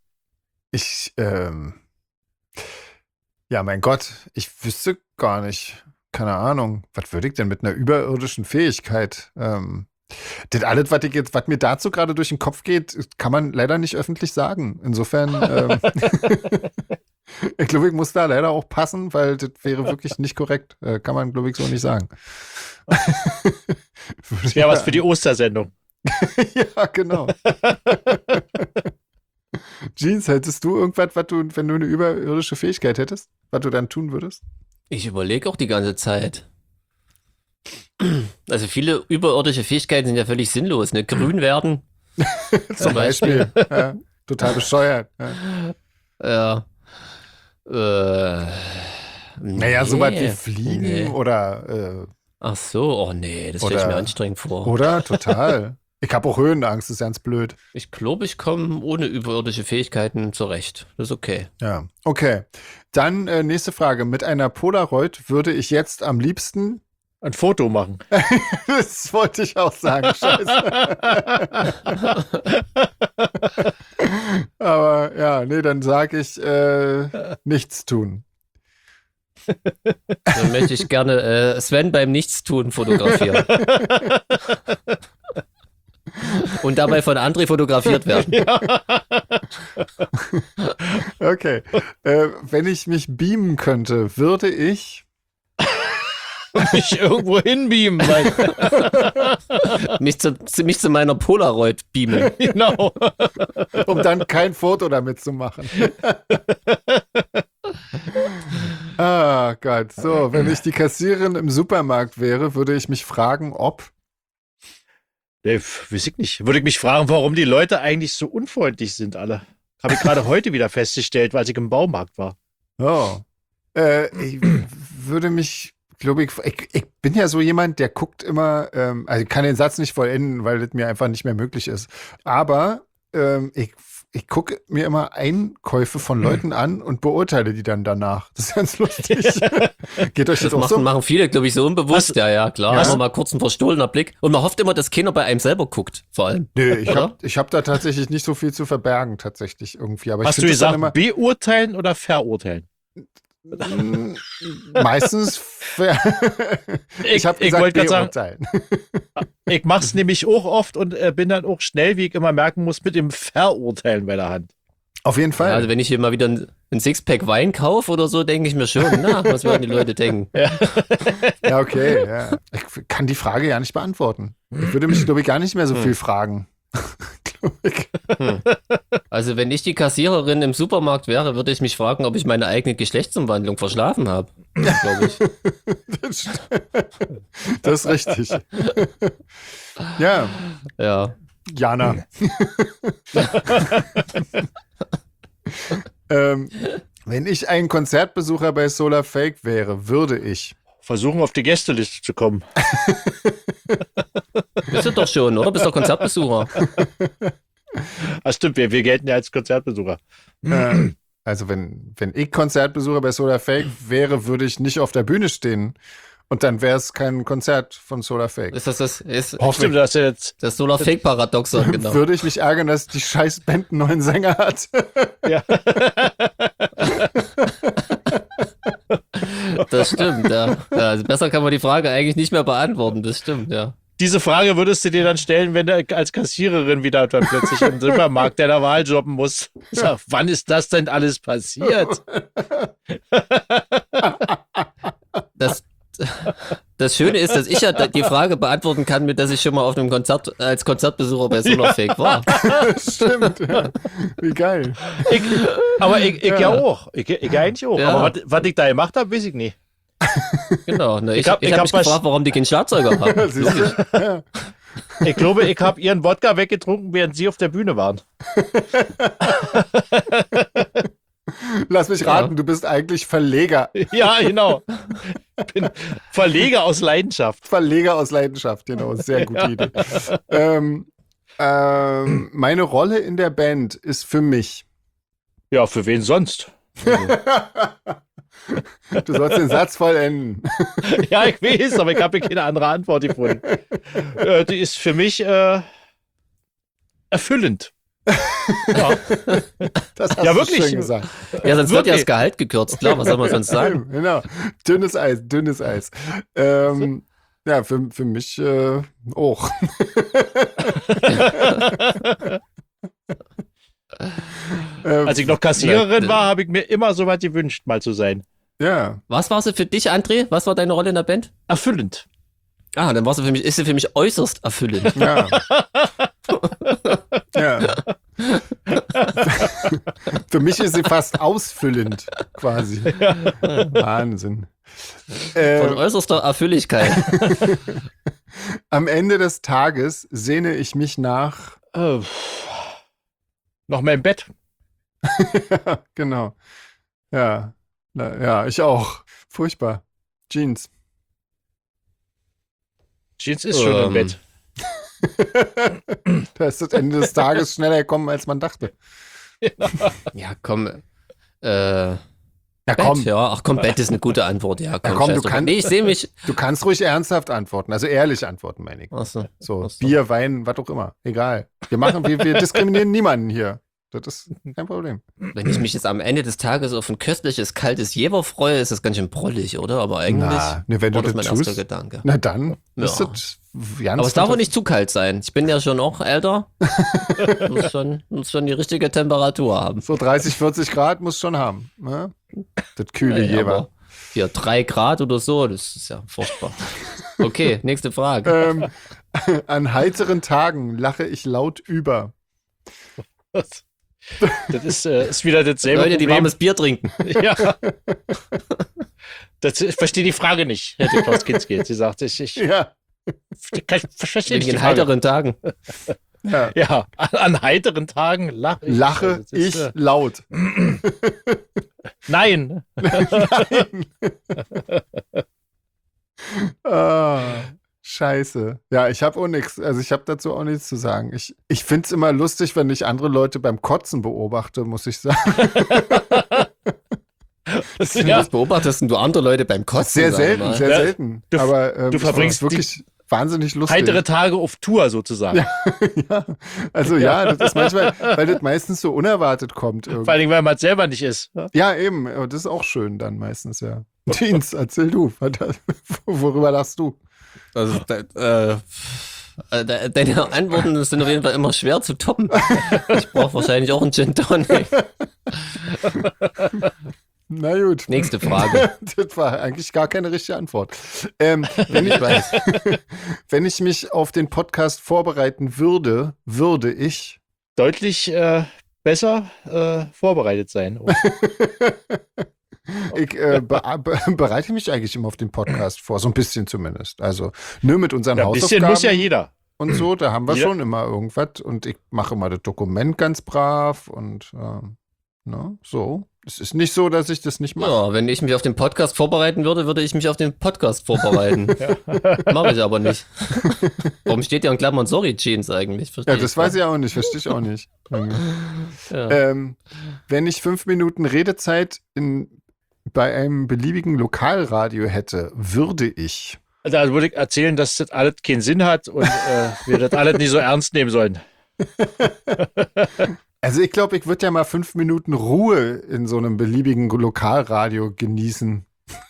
Ja, mein Gott, ich wüsste gar nicht. Keine Ahnung. Was würde ich denn mit einer überirdischen Fähigkeit? Das alles, was mir dazu gerade durch den Kopf geht, kann man leider nicht öffentlich sagen. Insofern, ich glaube, ich muss da leider auch passen, weil das wäre wirklich nicht korrekt. Kann man, glaube ich, so nicht sagen. Das wäre was für die Ostersendung. Ja, genau. Jeans, hättest du irgendwas, wenn du eine überirdische Fähigkeit hättest, was du dann tun würdest? Ich überlege auch die ganze Zeit. Also viele überirdische Fähigkeiten sind ja völlig sinnlos. Ne? Grün werden. Zum Beispiel. Ja, total bescheuert. Ja. Ja. Naja, so was wie nee. Fliegen Nee. oder Ach so, oh nee, das stelle ich mir anstrengend vor. Oder? Total. Ich habe auch Höhenangst, ist ganz blöd. Ich glaube, ich komme ohne überirdische Fähigkeiten zurecht. Das ist okay. Ja, okay. Dann nächste Frage. Mit einer Polaroid würde ich jetzt am liebsten. Ein Foto machen. Das wollte ich auch sagen. Scheiße. Aber ja, nee, dann sage ich nichts tun. Dann möchte ich gerne Sven beim Nichtstun fotografieren. Und dabei von André fotografiert werden. Okay. Wenn ich mich beamen könnte, würde ich. Mich irgendwo hinbeamen. Mich zu meiner Polaroid beamen. Genau. Um dann kein Foto damit zu machen. Ah Gott. So, wenn ich die Kassiererin im Supermarkt wäre, würde ich mich fragen, ob. Nee, weiß ich nicht. Würde ich mich fragen, warum die Leute eigentlich so unfreundlich sind, alle. Habe ich gerade heute wieder festgestellt, weil ich im Baumarkt war. Oh. Ich würde mich, glaube ich bin ja so jemand, der guckt immer, also ich kann den Satz nicht vollenden, weil das mir einfach nicht mehr möglich ist. Aber ich gucke mir immer Einkäufe von Leuten an und beurteile die dann danach. Das ist ganz lustig. Geht euch das auch so? Machen viele, glaube ich, so unbewusst. Ja, klar. Ja. Immer mal kurz ein verstohlener Blick. Und man hofft immer, dass keiner bei einem selber guckt, vor allem. Nee, ich Oder? hab da tatsächlich nicht so viel zu verbergen, tatsächlich irgendwie. Aber Hast ich du finde das dann gesagt, immer beurteilen oder verurteilen? meistens. Ich habe ich gesagt, wollte gerade sagen, beurteilen. ich mach's nämlich auch oft und bin dann auch schnell, wie ich immer merken muss, mit dem Verurteilen bei der Hand. Auf jeden Fall. Ja, also wenn ich hier mal wieder ein Sixpack Wein kaufe oder so, denke ich mir schon, na, was werden die Leute denken? Ja, okay. Ja. Ich kann die Frage ja nicht beantworten. Ich würde mich, glaube ich, gar nicht mehr so viel fragen. Glaub ich. Also wenn ich die Kassiererin im Supermarkt wäre, würde ich mich fragen, ob ich meine eigene Geschlechtsumwandlung verschlafen habe. Glaube ich. Das ist richtig. Ja, Ja. Jana. Wenn ich ein Konzertbesucher bei Solar Fake wäre, würde ich Versuchen, auf die Gästeliste zu kommen. Bist du doch schon, oder? Bist doch Konzertbesucher. Ah, stimmt, wir gelten ja als Konzertbesucher. Also wenn ich Konzertbesucher bei Solar Fake wäre, würde ich nicht auf der Bühne stehen. Und dann wäre es kein Konzert von Solar Fake. Ist ist Stimmt, dass er jetzt. das Solar Fake Paradoxon, genau. Würde ich mich ärgern, dass die scheiß Band einen neuen Sänger hat. Ja. Das stimmt, ja. Also besser kann man die Frage eigentlich nicht mehr beantworten, das stimmt, ja. Diese Frage würdest du dir dann stellen, wenn du als Kassiererin wieder dann plötzlich im Supermarkt deiner Wahl jobben musst. Sag, wann ist das denn alles passiert? Das Schöne ist, dass ich ja die Frage beantworten kann, mit dass ich schon mal auf einem Konzert als Konzertbesucher bei Solar Fake war. Stimmt, ja. Wie geil. Ich ja auch. Ich eigentlich auch. Ja. Aber was ich da gemacht habe, weiß ich nicht. Genau. Ne, ich hab hab mich gefragt, warum die keinen Schlagzeuger haben. Siehst du? Ja. Ich glaube, ich habe ihren Wodka weggetrunken, während sie auf der Bühne waren. Lass mich raten, du bist eigentlich Verleger. Ja, genau. Ich bin Verleger aus Leidenschaft. Verleger aus Leidenschaft, genau. Sehr gute Idee. Meine Rolle in der Band ist für mich. Ja, für wen sonst? Du sollst den Satz vollenden. Ja, ich weiß, aber ich habe keine andere Antwort gefunden. Die ist für mich erfüllend. Ja, Das hast Ja, du wirklich. schön gesagt. Ja, sonst wird ja Wirklich? das Gehalt gekürzt, klar, was soll man sonst sagen? Genau. Dünnes Eis, dünnes Eis. Ja, für mich auch. Als ich noch Kassiererin war, habe ich mir immer so was gewünscht, mal zu sein. Ja. Was war sie für dich, André? Was war deine Rolle in der Band? Erfüllend. Ah, dann ist sie für mich äußerst erfüllend. Ja. Ja. Für mich ist sie fast ausfüllend, quasi. Wahnsinn. Von äußerster Erfülligkeit. Am Ende des Tages sehne ich mich nach. Noch mal im Bett. Ja, genau. Ja. Ja, ich auch. Furchtbar. Jeans. Jeans ist schon im Bett. Da ist das Ende des Tages schneller gekommen, als man dachte. Ja, komm. Ja, Bett, komm. ja. Ach komm, Bett ist eine gute Antwort. Ja, komm, komm, scheiß du drauf. kannst- Nee, ich sehe mich. Du kannst ruhig ernsthaft antworten, also ehrlich antworten, meine ich. Achso. So, Ach so. Bier, Wein, was auch immer. Egal. Wir diskriminieren niemanden hier. Das ist kein Problem. Wenn ich mich jetzt am Ende des Tages auf ein köstliches, kaltes Jever freue, ist das ganz schön brollig, oder? Aber eigentlich Wenn du war das mein das erster tust, Gedanke. na dann ist Ja. das ganz Aber es darf auch nicht zu kalt sein. Ich bin ja schon auch älter. muss schon die richtige Temperatur haben. So 30, 40 Grad muss schon haben. Ne? Das kühle Naja, Jever. aber hier 3 Grad oder so, das ist ja furchtbar. Okay, nächste Frage. An heiteren Tagen lache ich laut über. Das ist wieder dasselbe Leute, die Problem. warmes Bier trinken. Ja. Ich verstehe die Frage nicht, hätte Klaus Kinski jetzt gesagt. Ich Ja. verstehe nicht Wegen die den Frage. heiteren Tagen. Ja. Ja, an heiteren Tagen lache ich. Lache Das ist, ich laut. Nein. Ah, scheiße. Ja, ich habe auch nichts. Also ich habe dazu auch nichts zu sagen. Ich finde es immer lustig, wenn ich andere Leute beim Kotzen beobachte, muss ich sagen. Ja. Was beobachtest denn du andere Leute beim Kotzen? Sehr sag selten, mal? sehr Ja, selten. du- Aber du ich verbringst find's wirklich wahnsinnig lustig. Heitere Tage auf Tour sozusagen. Ja. Ja, also ja, das ist manchmal, weil das meistens so unerwartet kommt. Vor allen Dingen, weil man es selber nicht ist. Ja, eben. Aber das ist auch schön dann meistens, ja. Dienst, erzähl du. Worüber lachst du? Also, deine Antworten sind auf jeden Fall immer schwer zu toppen. Ich brauche wahrscheinlich auch einen Gin Tonic. Na gut. Nächste Frage. Das war eigentlich gar keine richtige Antwort. Wenn ich mich auf den Podcast vorbereiten würde ich. Deutlich besser vorbereitet sein. Ich bereite mich eigentlich immer auf den Podcast vor, so ein bisschen zumindest. Also nur mit unseren Ja, ein bisschen Hausaufgaben muss ja jeder. und so, da haben wir Ja. schon immer irgendwas und ich mache immer das Dokument ganz brav und Ne? So. Es ist nicht so, dass ich das nicht mache. Ja, wenn ich mich auf den Podcast vorbereiten würde, würde ich mich auf den Podcast vorbereiten. Mache ich aber nicht. Warum steht ja in Klammern Sorry Jeans eigentlich? Ja, das weiß ich auch nicht, verstehe ich auch nicht. Ja. Wenn ich 5 Minuten Redezeit bei einem beliebigen Lokalradio hätte, würde ich. Also würde ich erzählen, dass das alles keinen Sinn hat und wir das alles nicht so ernst nehmen sollen. Also ich glaube, ich würde ja mal 5 Minuten Ruhe in so einem beliebigen Lokalradio genießen.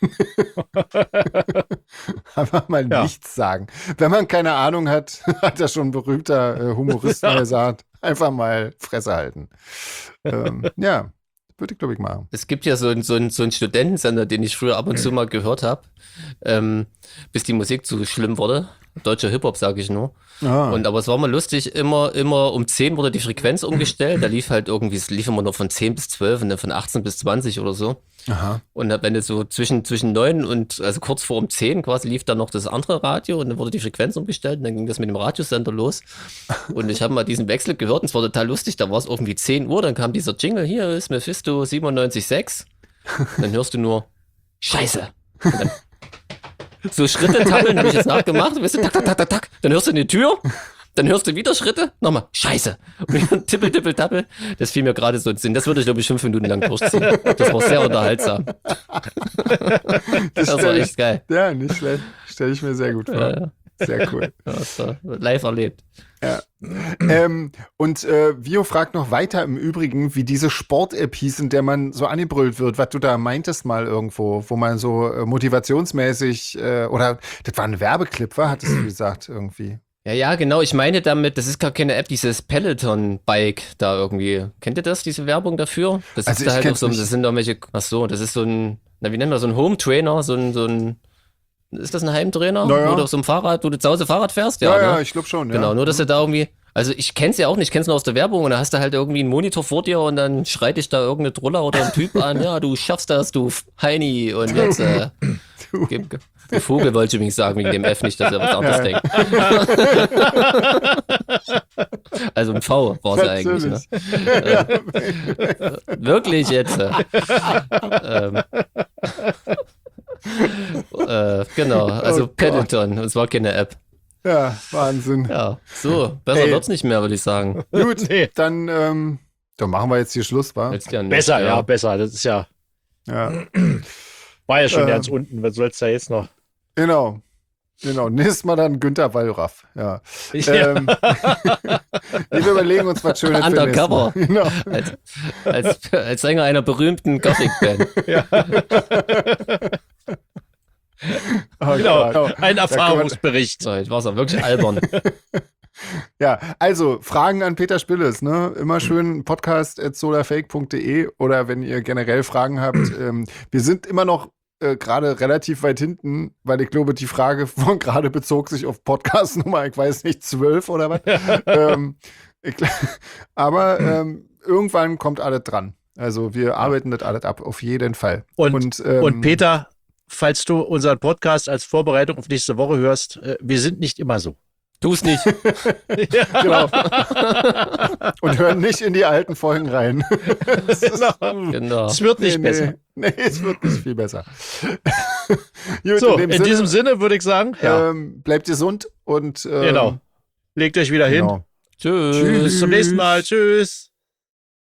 Einfach mal nichts sagen. Wenn man keine Ahnung hat, hat ja schon ein berühmter Humorist mal gesagt, einfach mal Fresse halten. Ja, würde ich, glaube ich, machen. Es gibt ja so einen Studentensender, den ich früher ab und zu mal gehört habe, bis die Musik zu schlimm wurde. Deutscher Hip-Hop, sage ich nur. Aber es war mal lustig, immer um 10 wurde die Frequenz umgestellt. Da lief halt irgendwie, es lief immer nur von 10 bis 12 und dann von 18 bis 20 oder so. Aha. Und wenn du so zwischen 9 und, also kurz vor um 10 quasi, lief dann noch das andere Radio und dann wurde die Frequenz umgestellt und dann ging das mit dem Radiosender los. Und ich habe mal diesen Wechsel gehört und es war total lustig. Da war es irgendwie 10 Uhr, dann kam dieser Jingle, hier ist Mephisto 97,6. Und dann hörst du nur Scheiße. Und dann so Schritte tappeln, habe ich jetzt nachgemacht, weißt du, tak, tak, tak, tak, tak. Dann hörst du in die Tür, dann hörst du wieder Schritte, nochmal, Scheiße. Und dann tippel, tippel, tappel. Das fiel mir gerade so ins Sinn. Das würde ich, glaube ich, 5 Minuten lang durchziehen. Das war sehr unterhaltsam. Das war echt geil. Ja, nicht schlecht. Stelle ich mir sehr gut vor. Ja. Sehr cool. Ja, das war live erlebt. Ja. Vio fragt noch weiter im Übrigen, wie diese Sport-App hieß, in der man so angebrüllt wird, was du da meintest mal irgendwo, wo man so motivationsmäßig, oder das war ein Werbeclip, hattest du gesagt irgendwie. Ja, genau. Ich meine damit, das ist gar keine App, dieses Peloton-Bike da irgendwie. Kennt ihr das, diese Werbung dafür? Das Also ist da ich halt kenn's auch so, nicht. das sind irgendwelche, das ist so ein, wie nennen wir so ein Home-Trainer, so ein, ist das ein Heimtrainer? Naja. Oder auf so einem Fahrrad, wo du zu Hause Fahrrad fährst? Ja, Ne? ich glaube schon. Genau, ja. nur dass du da irgendwie, also ich kenn's ja auch nicht, ich kenn's nur aus der Werbung und da hast du halt irgendwie einen Monitor vor dir und dann schreit dich da irgendeine Truller oder ein Typ an, ja, du schaffst das, du Heini und jetzt, der Vogel wollte ich übrigens sagen, wegen dem F nicht, dass er was anderes denkt. Also ein V war es ja eigentlich, ne? Wirklich jetzt. Genau, also Peloton, es war keine App. Ja, Wahnsinn. Ja, so, besser wird's nicht mehr, würde ich sagen. Gut, Nee. dann machen wir jetzt hier Schluss, wa? Jetzt ja nicht, Besser, ja, besser. Das ist ja, Ja, war ja schon ganz unten. Was soll's da jetzt noch? genau. Nächstes Mal dann Günter Wallraff. Ja. Ja. Wir überlegen uns was Schönes für Undercover. nächstes Mal. Genau. Als Sänger einer berühmten Gothic-Band. Oh, Genau, Gott. ein Erfahrungsbericht. So, jetzt war's auch wirklich albern. Ja, also Fragen an Peter Spilles, ne? Immer schön podcast@solarfake.de oder wenn ihr generell Fragen habt. Wir sind immer noch gerade relativ weit hinten, weil ich glaube, die Frage von gerade bezog sich auf Podcast Nummer, ich weiß nicht, 12 oder was. Aber irgendwann kommt alles dran. Also wir arbeiten das alles ab, auf jeden Fall. Und Peter, falls du unseren Podcast als Vorbereitung auf nächste Woche hörst, wir sind nicht immer so. Tu's nicht. Genau. Und hören nicht in die alten Folgen rein. Genau. Es wird nicht besser. Nee, es wird nicht viel besser. Gut, So, in diesem Sinne würde ich sagen, bleibt gesund und genau. Legt euch wieder hin. Genau. Tschüss. Bis zum nächsten Mal. Tschüss.